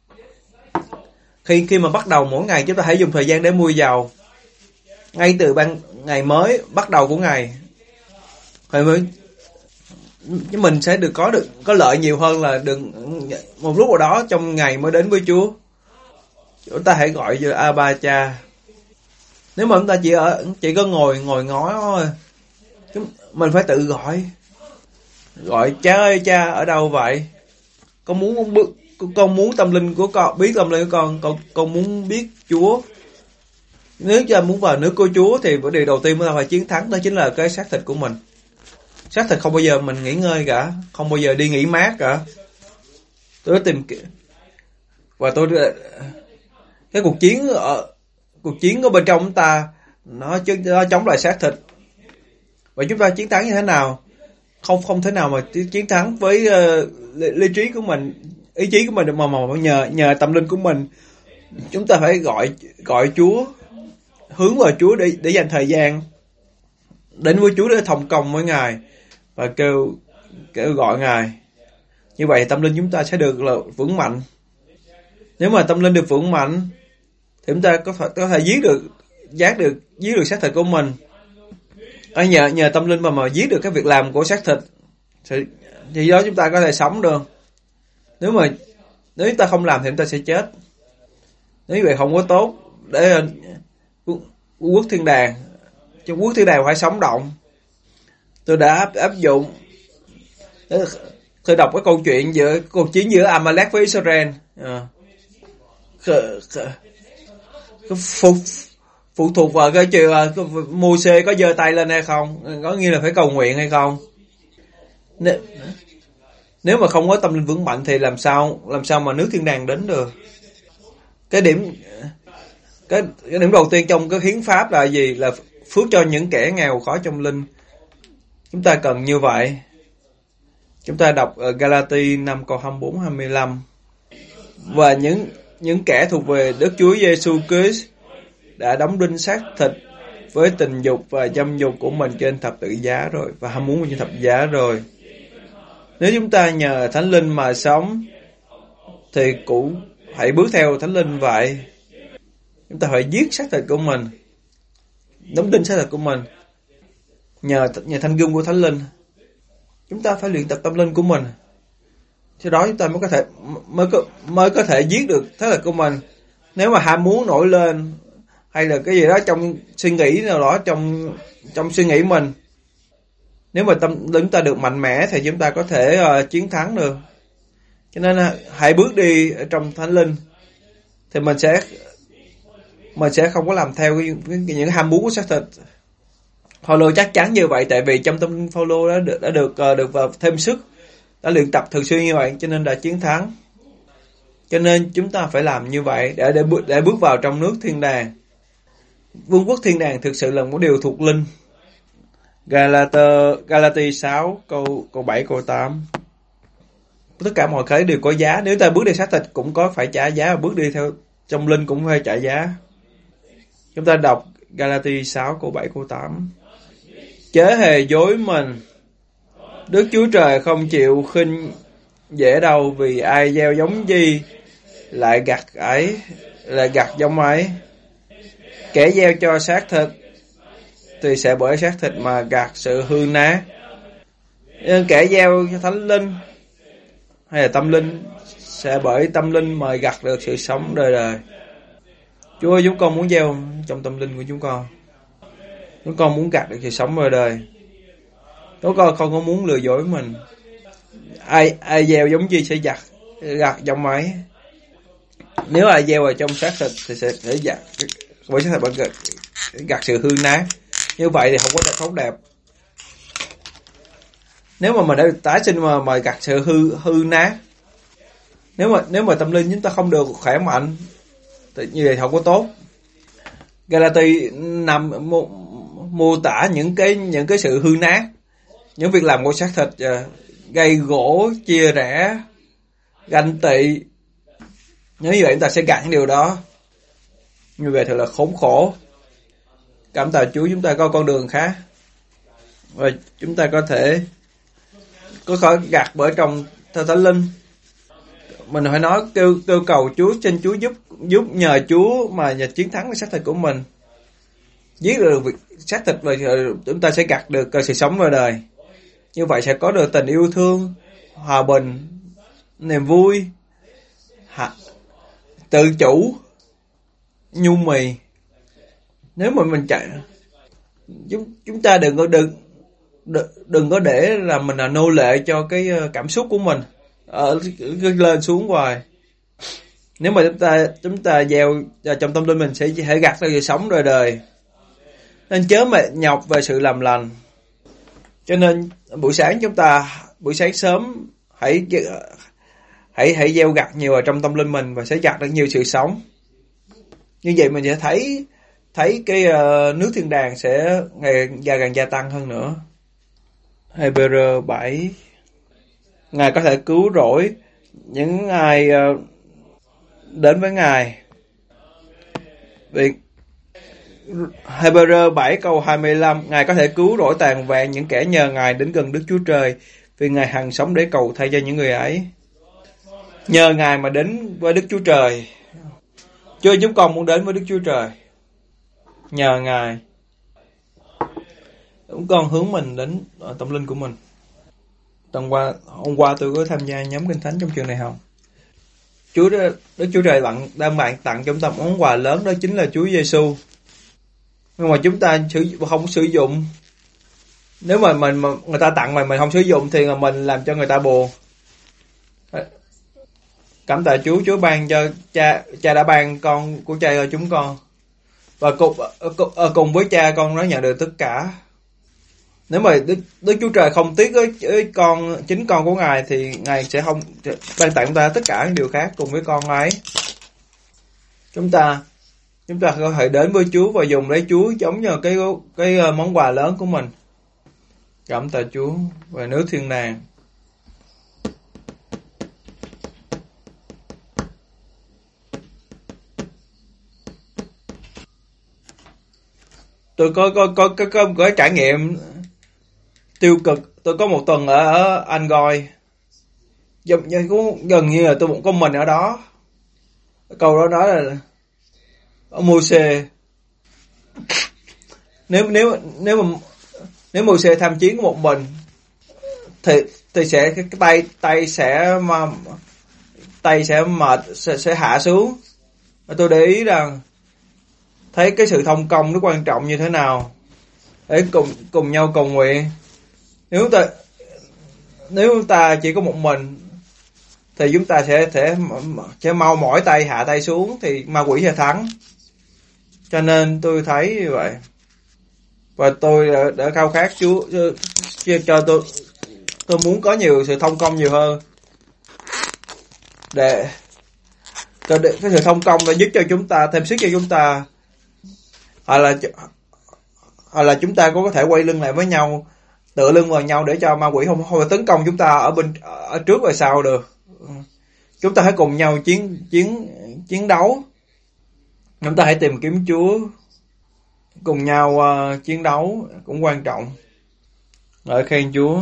Khi khi mà bắt đầu mỗi ngày chúng ta hãy dùng thời gian để mua dầu. Ngay từ ban ngày mới bắt đầu của ngày. Thì mới chứ mình sẽ được có được có lợi nhiều hơn là đừng một lúc nào đó trong ngày mới đến với Chúa. Chúng ta hãy gọi cho Abba Cha. Nếu mà chúng ta chỉ ở chỉ có ngồi ngồi ngó thôi, mình phải tự gọi. Gọi Cha ơi Cha ở đâu vậy? Con muốn con muốn tâm linh của con, biết tâm linh của con, con con muốn biết Chúa. Nếu cha muốn vào nước của Chúa thì điều đầu tiên chúng ta phải chiến thắng, đó chính là cái xác thịt của mình. Xác thịt không bao giờ mình nghỉ ngơi cả, không bao giờ đi nghỉ mát cả. Tôi tìm và tôi cái cuộc chiến ở cuộc chiến ở bên trong chúng ta nó, nó chống lại xác thịt. Và chúng ta chiến thắng như thế nào? Không không thể nào mà chiến thắng với uh, lý, lý trí của mình, ý chí của mình mà mà nhờ nhờ tâm linh của mình. Chúng ta phải gọi gọi Chúa, hướng vào Chúa để để dành thời gian đến với Chúa để thông công với Ngài và kêu kêu gọi Ngài. Như vậy tâm linh chúng ta sẽ được là vững mạnh. Nếu mà tâm linh được vững mạnh thì chúng ta có thể có thể giết được giác được giết được xác thịt của mình. Ở nhờ nhờ tâm linh mà mà giết được cái việc làm của xác thịt thì, thì đó chúng ta có thể sống được. Nếu mà nếu chúng ta không làm thì chúng ta sẽ chết. Nếu như vậy không có tốt để quốc thiên đàng. Trong quốc thiên đàng phải sống động. Tôi đã áp, áp dụng. Tôi đọc cái câu chuyện giữa cuộc chiến giữa Amalek với Israel. À. Phụ, phụ thuộc vào cái chuyện Mô-sê có giơ tay lên hay không, có nghĩa là phải cầu nguyện hay không. Nếu, nếu mà không có tâm linh vững mạnh thì làm sao làm sao mà nước thiên đàng đến được. Cái điểm cái, cái điểm đầu tiên trong cái hiến pháp là gì? Là phước cho những kẻ nghèo khó trong linh. Chúng ta cần như vậy. Chúng ta đọc ở Galati năm câu hai mươi bốn hai mươi lăm. Và những những kẻ thuộc về Đức Chúa Giêsu Christ đã đóng đinh xác thịt với tình dục và dâm dục của mình trên thập tự giá rồi, và ham muốn trên thập tự giá rồi. Nếu chúng ta nhờ Thánh Linh mà sống thì cũng hãy bước theo Thánh Linh vậy. Chúng ta phải giết xác thịt của mình, đóng đinh xác thịt của mình nhờ nhờ thanh gươm của Thánh Linh. Chúng ta phải luyện tập tâm linh của mình, sau đó chúng ta mới có thể mới có mới có thể giết được xác thịt của mình. Nếu mà ham muốn nổi lên hay là cái gì đó trong suy nghĩ nào đó trong trong suy nghĩ mình, nếu mà tâm linh ta được mạnh mẽ thì chúng ta có thể uh, chiến thắng được. Cho nên uh, hãy bước đi trong Thánh Linh thì mình sẽ mình sẽ không có làm theo cái, cái, những ham muốn của xác thịt. Phaolô chắc chắn như vậy, tại vì trong tâm linh Phaolô đã được đã được uh, được vào thêm sức, đã luyện tập thường xuyên như vậy cho nên đã chiến thắng. Cho nên chúng ta phải làm như vậy để để bước để bước vào trong nước thiên đàng. Vương quốc thiên đàng thực sự là một điều thuộc linh. Galater, Galati sáu câu câu bảy câu tám. Tất cả mọi cái đều có giá. Nếu ta bước đi xác thịt cũng có phải trả giá, và bước đi theo trong linh cũng phải trả giá. Chúng ta đọc Galati sáu câu bảy câu tám. Chớ hề dối mình, Đức Chúa Trời không chịu khinh dễ đâu, vì ai gieo giống gì lại gặt ấy, lại gặt giống ấy. Kẻ gieo cho xác thịt thì sẽ bởi xác thịt mà gặt sự hư nát. Nhưng kẻ gieo cho Thánh Linh hay là tâm linh sẽ bởi tâm linh mà gặt được sự sống đời đời. Chúa ơi, chúng con muốn gieo trong tâm linh của chúng con. Chúng con muốn gặt được sự sống đời đời. Chúng con không có muốn lừa dối mình. Ai ai gieo giống gì sẽ gặt gặt giống ấy. Nếu ai gieo vào trong xác thịt thì sẽ sẽ gặt bởi xác thịt bằng gặt, gặt sự hư nát. Như vậy thì không có đẹp không đẹp. Nếu mà mình đã được tái sinh mà mà gặt sự hư hư nát, nếu mà nếu mà tâm linh chúng ta không được khỏe mạnh thì như vậy không có tốt. Galati nằm mô, mô tả những cái những cái sự hư nát, những việc làm của xác thịt, gây gỗ, chia rẽ, ganh tị. Nếu như vậy chúng ta sẽ gặt những điều đó. Như vậy thật là khốn khổ. Cảm tạ Chúa, chúng ta có con đường khác và chúng ta có thể có khỏi gặt bởi trong theo Thánh Linh. Mình phải nói kêu kêu cầu Chúa, xin Chúa giúp giúp nhờ Chúa mà nhờ chiến thắng với xác thịt của mình, giết được việc xác thịt và chúng ta sẽ gặt được sự sống đời đời. Như vậy sẽ có được tình yêu thương, hòa bình, niềm vui, tự chủ, nhu mì. Nếu mà mình chạy, chúng chúng ta đừng có đừng đừng có để là mình là nô lệ cho cái cảm xúc của mình ở lên xuống hoài. Nếu mà chúng ta chúng ta gieo trong tâm linh mình sẽ thể gặt ra sự sống đời đời. Nên chớ mệt nhọc về sự làm lành. Cho nên buổi sáng chúng ta buổi sáng sớm hãy hãy hãy gieo gặt nhiều vào trong tâm linh mình và sẽ gặt được nhiều sự sống. Như vậy mình sẽ thấy thấy cái uh, nước thiên đàng sẽ ngày càng càng gia tăng hơn nữa. Hebrew bảy. Ngài có thể cứu rỗi những ai uh, đến với Ngài. Vì Hebrew bảy câu hai mươi lăm, Ngài có thể cứu rỗi tàn vẹn những kẻ nhờ Ngài đến gần Đức Chúa Trời, vì Ngài hằng sống để cầu thay cho những người ấy. Nhờ Ngài mà đến với Đức Chúa Trời. Chứ chúng con muốn đến với Đức Chúa Trời. Nhờ Ngài. Chúng con hướng mình đến tâm linh của mình. Tuần qua, hôm qua tôi có tham gia nhóm kinh thánh trong trường đại học. Chúa Đức Chúa Trời tặng đang bạn tặng cho chúng ta một món quà lớn, đó chính là Chúa Giêsu. Nhưng mà chúng ta sử không sử dụng. Nếu mà mình mà người ta tặng mà mình không sử dụng thì là mình làm cho người ta buồn. Cảm tạ Chúa, Chúa ban cho cha cha đã ban con của cha cho chúng con. Và cùng, cùng với cha con nó nhận được tất cả. Nếu mà Đức, Đức Chúa Trời không tiếc với, với con chính con của Ngài thì Ngài sẽ không ban tặng chúng ta tất cả những điều khác cùng với con ấy. Chúng ta chúng ta có thể đến với Chúa và dùng lấy Chúa giống như cái cái món quà lớn của mình. Cảm tạ Chúa và nước thiên đàng. Tôi có có có có có, có trải nghiệm tiêu cực. Tôi có một tuần ở, ở Angoi, gần như cũng gần như là tôi cũng có mình ở đó. Câu đó nói là ở Môi-se, nếu nếu nếu mà nếu Môi-se tham chiến một mình thì thì sẽ cái tay tay sẽ mà tay sẽ mệt, sẽ, sẽ hạ xuống. Và tôi để ý rằng thấy cái sự thông công nó quan trọng như thế nào để cùng cùng nhau cầu nguyện. Nếu ta nếu chúng ta chỉ có một mình thì chúng ta sẽ sẽ sẽ mau mỏi tay, hạ tay xuống thì ma quỷ sẽ thắng. Cho nên tôi thấy như vậy, và tôi đã, đã khao khát Chúa cho, cho tôi tôi muốn có nhiều sự thông công nhiều hơn, để, để cái sự thông công đã giúp cho chúng ta thêm sức cho chúng ta, hoặc là hoặc là chúng ta cũng có thể quay lưng lại với nhau, tựa lưng vào nhau để cho ma quỷ không không tấn công chúng ta ở bên ở trước và sau được. Chúng ta hãy cùng nhau chiến chiến chiến đấu. Chúng ta hãy tìm kiếm Chúa, cùng nhau uh, chiến đấu cũng quan trọng. Ngợi khen Chúa.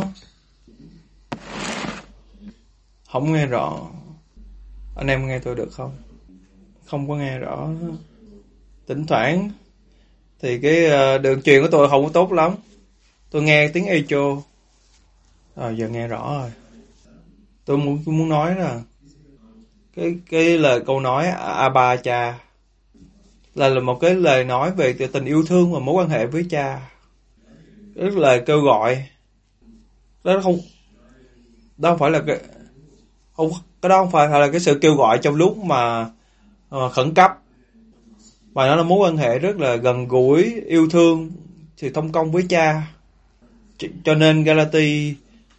Không nghe rõ. Anh em nghe tôi được không? Không có nghe rõ. Thỉnh thoảng thì cái uh, đường truyền của tôi không có tốt lắm. Tôi nghe tiếng echo. À, giờ nghe rõ rồi. Tôi muốn tôi muốn nói là cái cái lời câu nói Abba Cha là là một cái lời nói về tình yêu thương và mối quan hệ với Cha. Rất lời kêu gọi. Đó không đó không phải là cái không cái đó không phải là cái sự kêu gọi trong lúc mà uh, khẩn cấp, mà nó là mối quan hệ rất là gần gũi, yêu thương, thì thông công với Cha. Cho nên Galati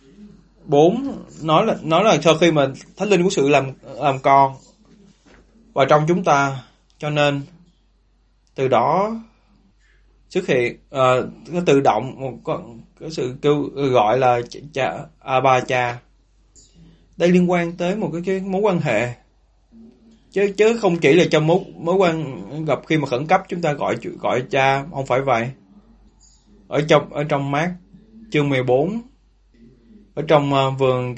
bốn nói là nói là sau khi mà Thánh Linh của sự làm làm con và trong chúng ta, cho nên từ đó xuất hiện uh, nó tự động một có, có sự kêu gọi là cha, Abba Cha. Đây liên quan tới một cái, cái mối quan hệ, chứ chứ không chỉ là trong mối mối quan gặp khi mà khẩn cấp chúng ta gọi gọi Cha, không phải vậy. Ở trong ở trong Mác chương mười bốn, ở trong uh, vườn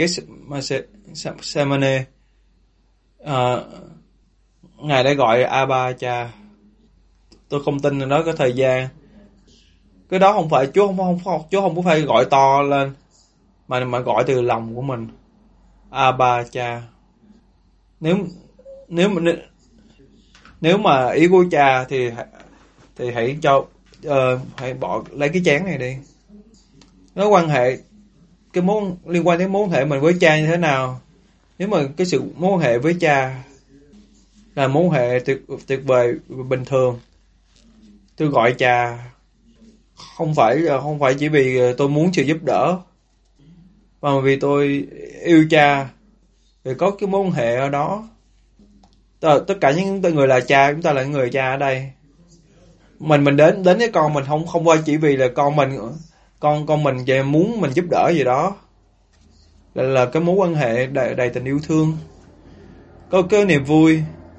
Gethsemane, uh, Ngài đã gọi Abba Cha. Tôi không tin là nó có thời gian. Cái đó không phải Chúa không không, không Chúa không có phải gọi to lên, mà mà gọi từ lòng của mình. Abba Cha. Nếu nếu mà nếu mà ý của Cha thì thì hãy cho uh, hãy bỏ lấy cái chén này đi. Nó quan hệ cái mối liên quan đến mối quan hệ mình với Cha như thế nào. Nếu mà cái sự mối quan hệ với Cha là mối quan hệ tuyệt tuyệt vời bình thường, tôi gọi Cha không phải không phải chỉ vì tôi muốn sự giúp đỡ, mà vì tôi yêu Cha, vì có cái mối quan hệ ở đó. Tất cả những người là cha, chúng ta là những người cha ở đây. Mình mình đến đến với con mình không không phải chỉ vì là con mình con con mình về muốn mình giúp đỡ gì đó, là là cái mối quan hệ đầy, đầy tình yêu thương, có cái niềm vui.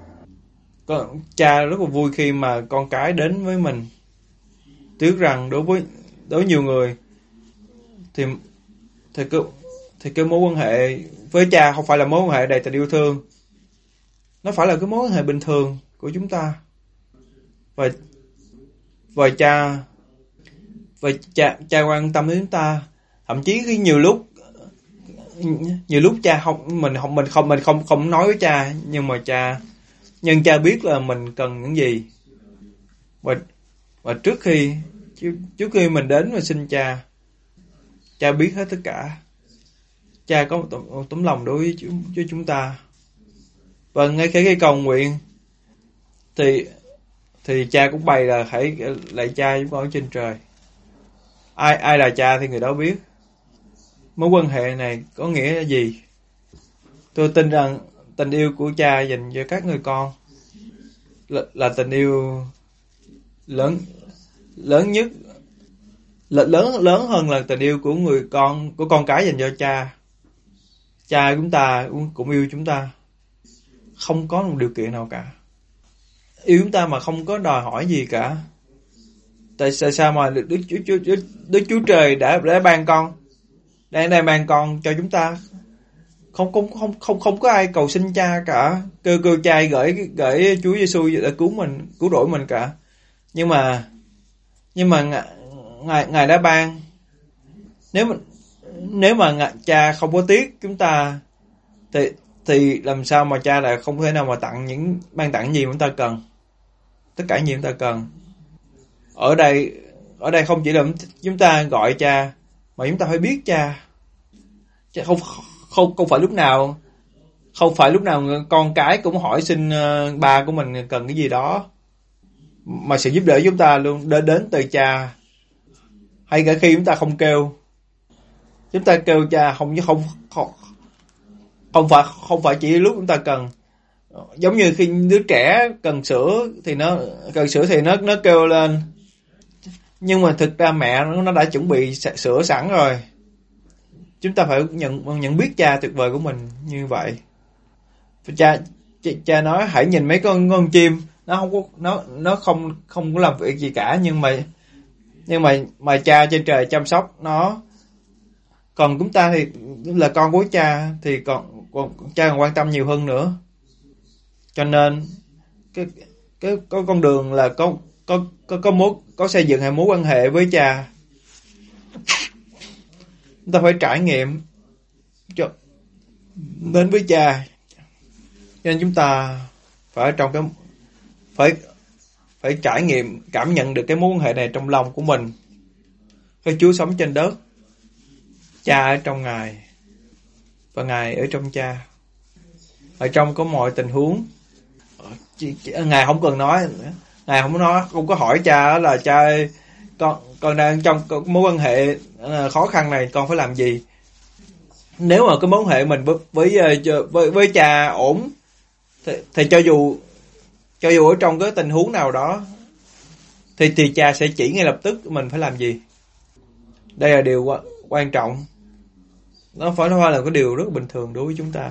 Con cha rất là vui khi mà con cái đến với mình. Tiếc rằng đối với đối với nhiều người thì thì cái thì cái mối quan hệ với cha không phải là mối quan hệ đầy tình yêu thương, nó phải là cái mối quan hệ bình thường của chúng ta. Và và cha và cha cha quan tâm đến chúng ta, thậm chí khi nhiều lúc nhiều lúc cha không mình không mình không mình không không nói với cha, nhưng mà cha nhưng cha biết là mình cần những gì. Và và trước khi trước khi mình đến và xin cha, cha biết hết tất cả. Cha có một, một tấm lòng đối với, với chúng ta. Và ngay khi cái cầu nguyện thì thì cha cũng bày là hãy lạy Cha chúng con ở trên trời. Ai ai là cha thì người đó biết. Mối quan hệ này có nghĩa là gì? Tôi tin rằng tình yêu của Cha dành cho các người con là, là tình yêu lớn lớn nhất lớn lớn hơn là tình yêu của người con của con cái dành cho cha. Cha chúng ta cũng, cũng yêu chúng ta, không có một điều kiện nào cả. Yêu chúng ta mà không có đòi hỏi gì cả. Tại sao sao mà Đức Chúa Chúa Đức, Đức Chúa Trời đã đã ban con, đang đang ban con cho chúng ta. Không không không không không có ai cầu xin cha cả, kêu kêu cha gửi gửi Chúa Giêsu để cứu mình, cứu rỗi mình cả. Nhưng mà nhưng mà ngài ngài đã ban. Nếu mà nếu mà ngài, cha không có tiếc chúng ta thì thì làm sao mà cha lại không thể nào mà tặng những ban tặng gì chúng ta cần, tất cả những gì chúng ta cần. Ở đây ở đây không chỉ là chúng ta gọi cha, mà chúng ta phải biết cha. Cha không không không phải lúc nào không phải lúc nào con cái cũng hỏi xin uh, ba của mình cần cái gì đó, mà sự giúp đỡ chúng ta luôn đến đến từ cha. Hay cả khi chúng ta không kêu, chúng ta kêu cha không không không không phải không phải chỉ lúc chúng ta cần. Giống như khi đứa trẻ cần sữa thì nó cần sữa thì nó nó kêu lên, nhưng mà thực ra mẹ nó, nó đã chuẩn bị sữa sẵn rồi. Chúng ta phải nhận nhận biết cha tuyệt vời của mình như vậy. Cha cha, cha nói hãy nhìn mấy con con chim, nó không có nó nó không không có làm việc gì cả, nhưng mà nhưng mà mà cha trên trời chăm sóc nó. Còn chúng ta thì là con của cha thì còn, còn cha còn quan tâm nhiều hơn nữa. Cho nên cái cái có con đường là có có có có mối có xây dựng hay mối quan hệ với cha. Chúng ta phải trải nghiệm cho đến với cha. Cho nên chúng ta phải trong cái phải phải trải nghiệm, cảm nhận được cái mối quan hệ này trong lòng của mình. Khi Chúa sống trên đất, cha ở trong Ngài và Ngài ở trong cha. Ở trong có mọi tình huống, Ngài không cần nói, Ngài không nói, không có hỏi cha là cha ơi, con con đang trong mối quan hệ khó khăn này, con phải làm gì. Nếu mà cái mối quan hệ mình với với với, với cha ổn thì, thì cho dù cho dù ở trong cái tình huống nào đó thì thì cha sẽ chỉ ngay lập tức mình phải làm gì. Đây là điều quan trọng. Nó phải nói là cái điều rất bình thường đối với chúng ta.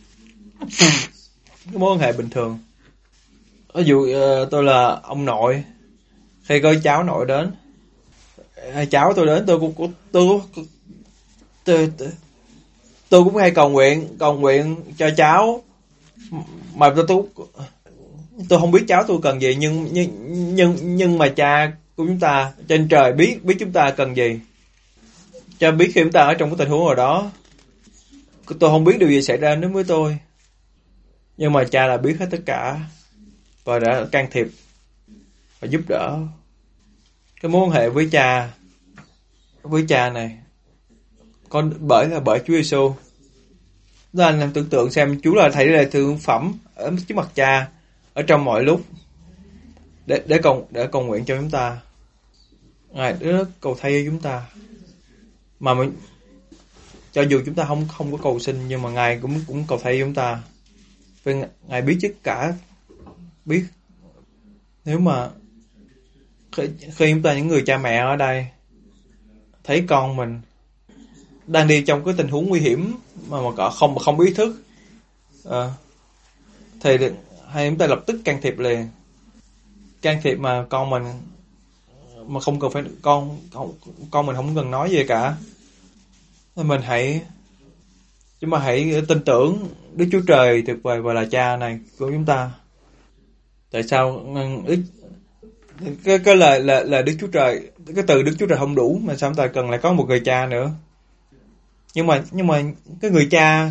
Cái mối quan hệ bình thường. Ví dụ uh, tôi là ông nội, khi có cháu nội đến, cháu tôi đến, tôi cũng tôi tôi, tôi, tôi, tôi cũng hay cầu nguyện cầu nguyện cho cháu, mà tôi tôi tôi không biết cháu tôi cần gì, nhưng nhưng nhưng nhưng mà cha của chúng ta trên trời biết biết chúng ta cần gì. Cha biết khi chúng ta ở trong cái tình huống nào đó, tôi không biết điều gì xảy ra đến với tôi, nhưng mà cha là biết hết tất cả và đã can thiệp và giúp đỡ. Cái mối quan hệ với cha với cha này con bởi là bởi Chúa Giêsu. Đó, anh làm tưởng tượng xem, Chúa là thầy là thương phẩm ở trước mặt cha ở trong mọi lúc để để cầu để cầu nguyện cho chúng ta. Ngài đó cầu thay cho chúng ta, mà mình, cho dù chúng ta không không có cầu xin, nhưng mà Ngài cũng cũng cầu thay cho chúng ta. Vì Ngài biết tất cả, biết. Nếu mà khi, khi chúng ta những người cha mẹ ở đây thấy con mình đang đi trong cái tình huống nguy hiểm mà mà không mà không ý thức, à, thì hay chúng ta lập tức can thiệp liền, can thiệp mà con mình mà không cần phải con con, con mình không cần nói gì cả. Nên mình hãy chúng ta hãy tin tưởng Đức Chúa Trời tuyệt vời và là cha này của chúng ta. Tại sao Đức cái cái lời là là Đức Chúa Trời, cái từ Đức Chúa Trời không đủ mà sao chúng ta cần lại có một người cha nữa. Nhưng mà nhưng mà cái người cha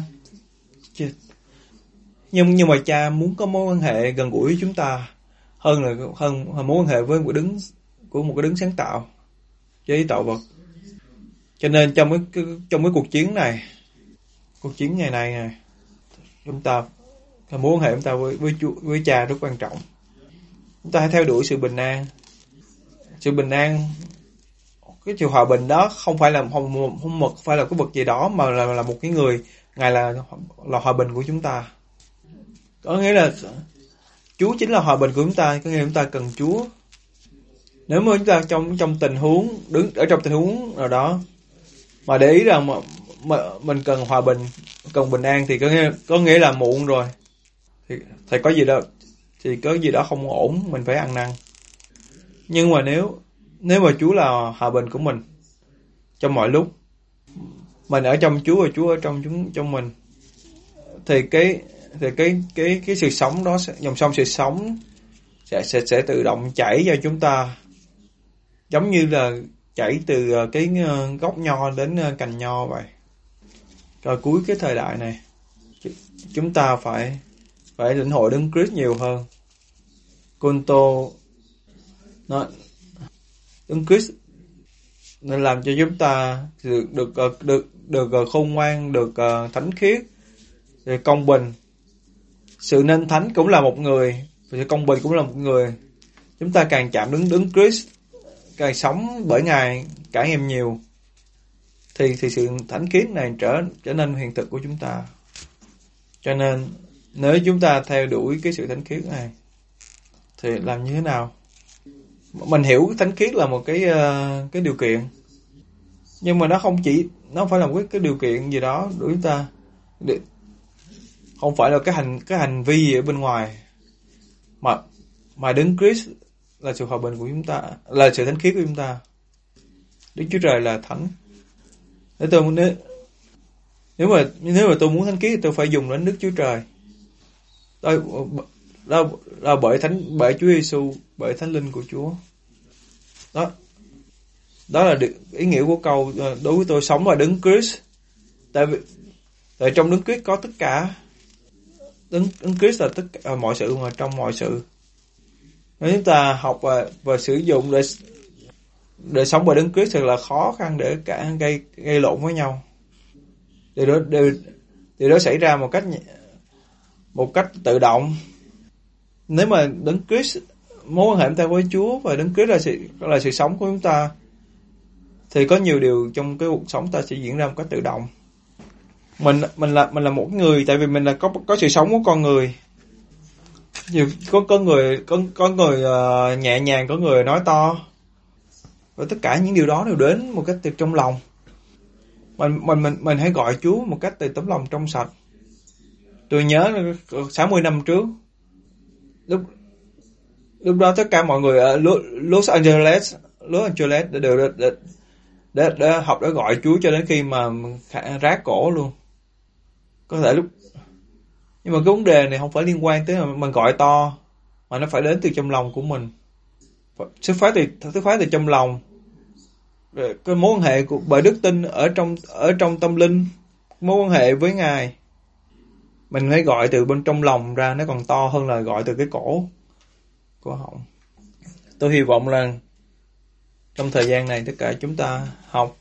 nhưng nhưng mà cha muốn có mối quan hệ gần gũi với chúng ta hơn là hơn, hơn mối quan hệ với một đứng của một cái đứng sáng tạo với tạo vật. Cho nên trong cái trong cái cuộc chiến này, cuộc chiến ngày này này, chúng ta cái mối quan hệ chúng ta với với Chúa, với cha rất quan trọng. Chúng ta hãy theo đuổi sự bình an. Sự bình an, cái sự hòa bình đó không phải là không, không một phải là cái vật gì đó, mà là là một cái người. Ngài là là hòa bình của chúng ta. Có nghĩa là Chúa chính là hòa bình của chúng ta. Có nghĩa là chúng ta cần Chúa. Nếu mà chúng ta trong trong tình huống đứng ở trong tình huống nào đó mà để ý rằng mà, mà mình cần hòa bình, cần bình an, thì có nghĩa có nghĩa là muộn rồi, thì, thì có gì đó thì có gì đó không ổn, mình phải ăn năn. Nhưng mà nếu nếu mà Chúa là hòa bình của mình trong mọi lúc, mình ở trong Chúa và Chúa ở trong chúng trong mình, thì cái thì cái cái cái sự sống đó, dòng sông sự sống sẽ sẽ sẽ tự động chảy cho chúng ta, giống như là chảy từ cái gốc nho đến cành nho vậy. Rồi cuối cái thời đại này, chúng ta phải phải lĩnh hội Đấng Christ nhiều hơn. Côn-tô nó Đấng Christ nên làm cho chúng ta được được được được, được khôn ngoan, được uh, thánh khiết, được công bình. Sự nên thánh cũng là một người, và sự công bình cũng là một người. Chúng ta càng chạm đến Đấng Christ, càng sống bởi Ngài trải nghiệm nhiều, thì thì sự thánh khiết này trở trở nên hiện thực của chúng ta. Cho nên nếu chúng ta theo đuổi cái sự thánh khiết này thì làm như thế nào? Mình hiểu thánh khiết là một cái uh, cái điều kiện, nhưng mà nó không chỉ nó không phải là một cái, cái điều kiện gì đó đối với chúng ta, để, không phải là cái hành cái hành vi gì ở bên ngoài, mà mà Đấng Christ là sự hòa bình của chúng ta, là sự thánh khiết của chúng ta. Đức Chúa Trời là thánh. Nếu tôi muốn nếu, nếu mà nếu mà tôi muốn thánh khiết thì tôi phải dùng đến Đức Chúa Trời. Đó, đó là bởi thánh bởi Chúa Giêsu, bởi Thánh Linh của Chúa. Đó. Đó là ý nghĩa của câu đối với tôi sống là Đấng Christ. Tại vì tại trong Đấng Christ có tất cả. Đấng Đấng Christ là tất cả mọi sự, mà trong mọi sự. Nếu chúng ta học và, và sử dụng để để sống bởi Đấng Christ thật là khó khăn để cả gây gây lộn với nhau. Điều đó điều, điều đó xảy ra một cách một cách tự động. Nếu mà Đấng Christ, mối quan hệ chúng ta với Chúa và Đấng Christ là sự là sự sống của chúng ta, thì có nhiều điều trong cái cuộc sống ta sẽ diễn ra một cách tự động. Mình mình là mình là một người, tại vì mình là có có sự sống của con người. Nhiều có có người có có người uh, nhẹ nhàng, có người nói to, và tất cả những điều đó đều đến một cách từ trong lòng. Mình mình mình mình hãy gọi Chúa một cách từ tấm lòng trong sạch. Tôi nhớ sáu mươi năm trước, lúc lúc đó tất cả mọi người ở Los Angeles, Los Angeles đã đều đã, đã, đã học đã gọi Chúa cho đến khi mà rát cổ luôn. Có thể lúc nhưng mà cái vấn đề này không phải liên quan tới mình gọi to, mà nó phải đến từ trong lòng của mình, xuất phát từ xuất phát từ trong lòng. Cái mối quan hệ của bởi đức tin ở trong ở trong tâm linh, mối quan hệ với Ngài, mình phải gọi từ bên trong lòng ra, nó còn to hơn là gọi từ cái cổ của họng. Tôi hy vọng là trong thời gian này tất cả chúng ta học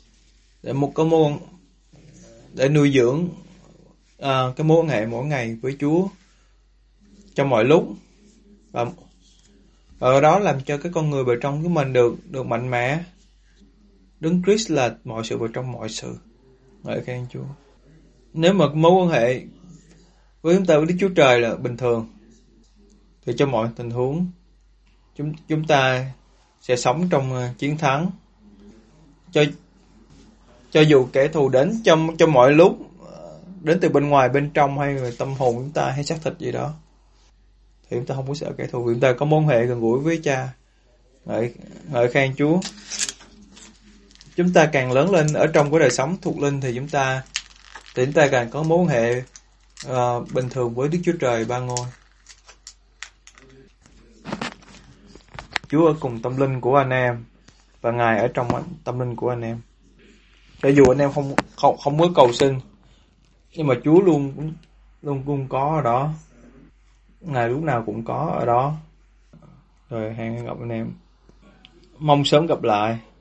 để một cái môn để nuôi dưỡng à, cái mối quan hệ mỗi ngày với Chúa trong mọi lúc, và và ở đó làm cho cái con người bên trong của mình được được mạnh mẽ. Đấng Christ là mọi sự bên trong mọi sự. Ngợi khen Chúa. Nếu mà mối quan hệ với chúng ta với Đức Chúa Trời là bình thường, thì trong mọi tình huống chúng chúng ta sẽ sống trong uh, chiến thắng. Cho cho dù kẻ thù đến trong trong mọi lúc, đến từ bên ngoài, bên trong, hay là tâm hồn chúng ta, hay xác thịt gì đó, thì chúng ta không có sợ kẻ thù, vì chúng ta có mối quan hệ gần gũi với Cha. Ngợi ngợi khen Chúa. Chúng ta càng lớn lên ở trong cái đời sống thuộc linh, thì chúng ta thì chúng ta càng có mối quan hệ uh, bình thường với Đức Chúa Trời Ba Ngôi. Chúa ở cùng tâm linh của anh em, và Ngài ở trong tâm linh của anh em. Cho dù anh em không không không có cầu xin, nhưng mà Chúa luôn luôn luôn có ở đó. Ngài lúc nào cũng có ở đó. Rồi hẹn gặp anh em. Mong sớm gặp lại.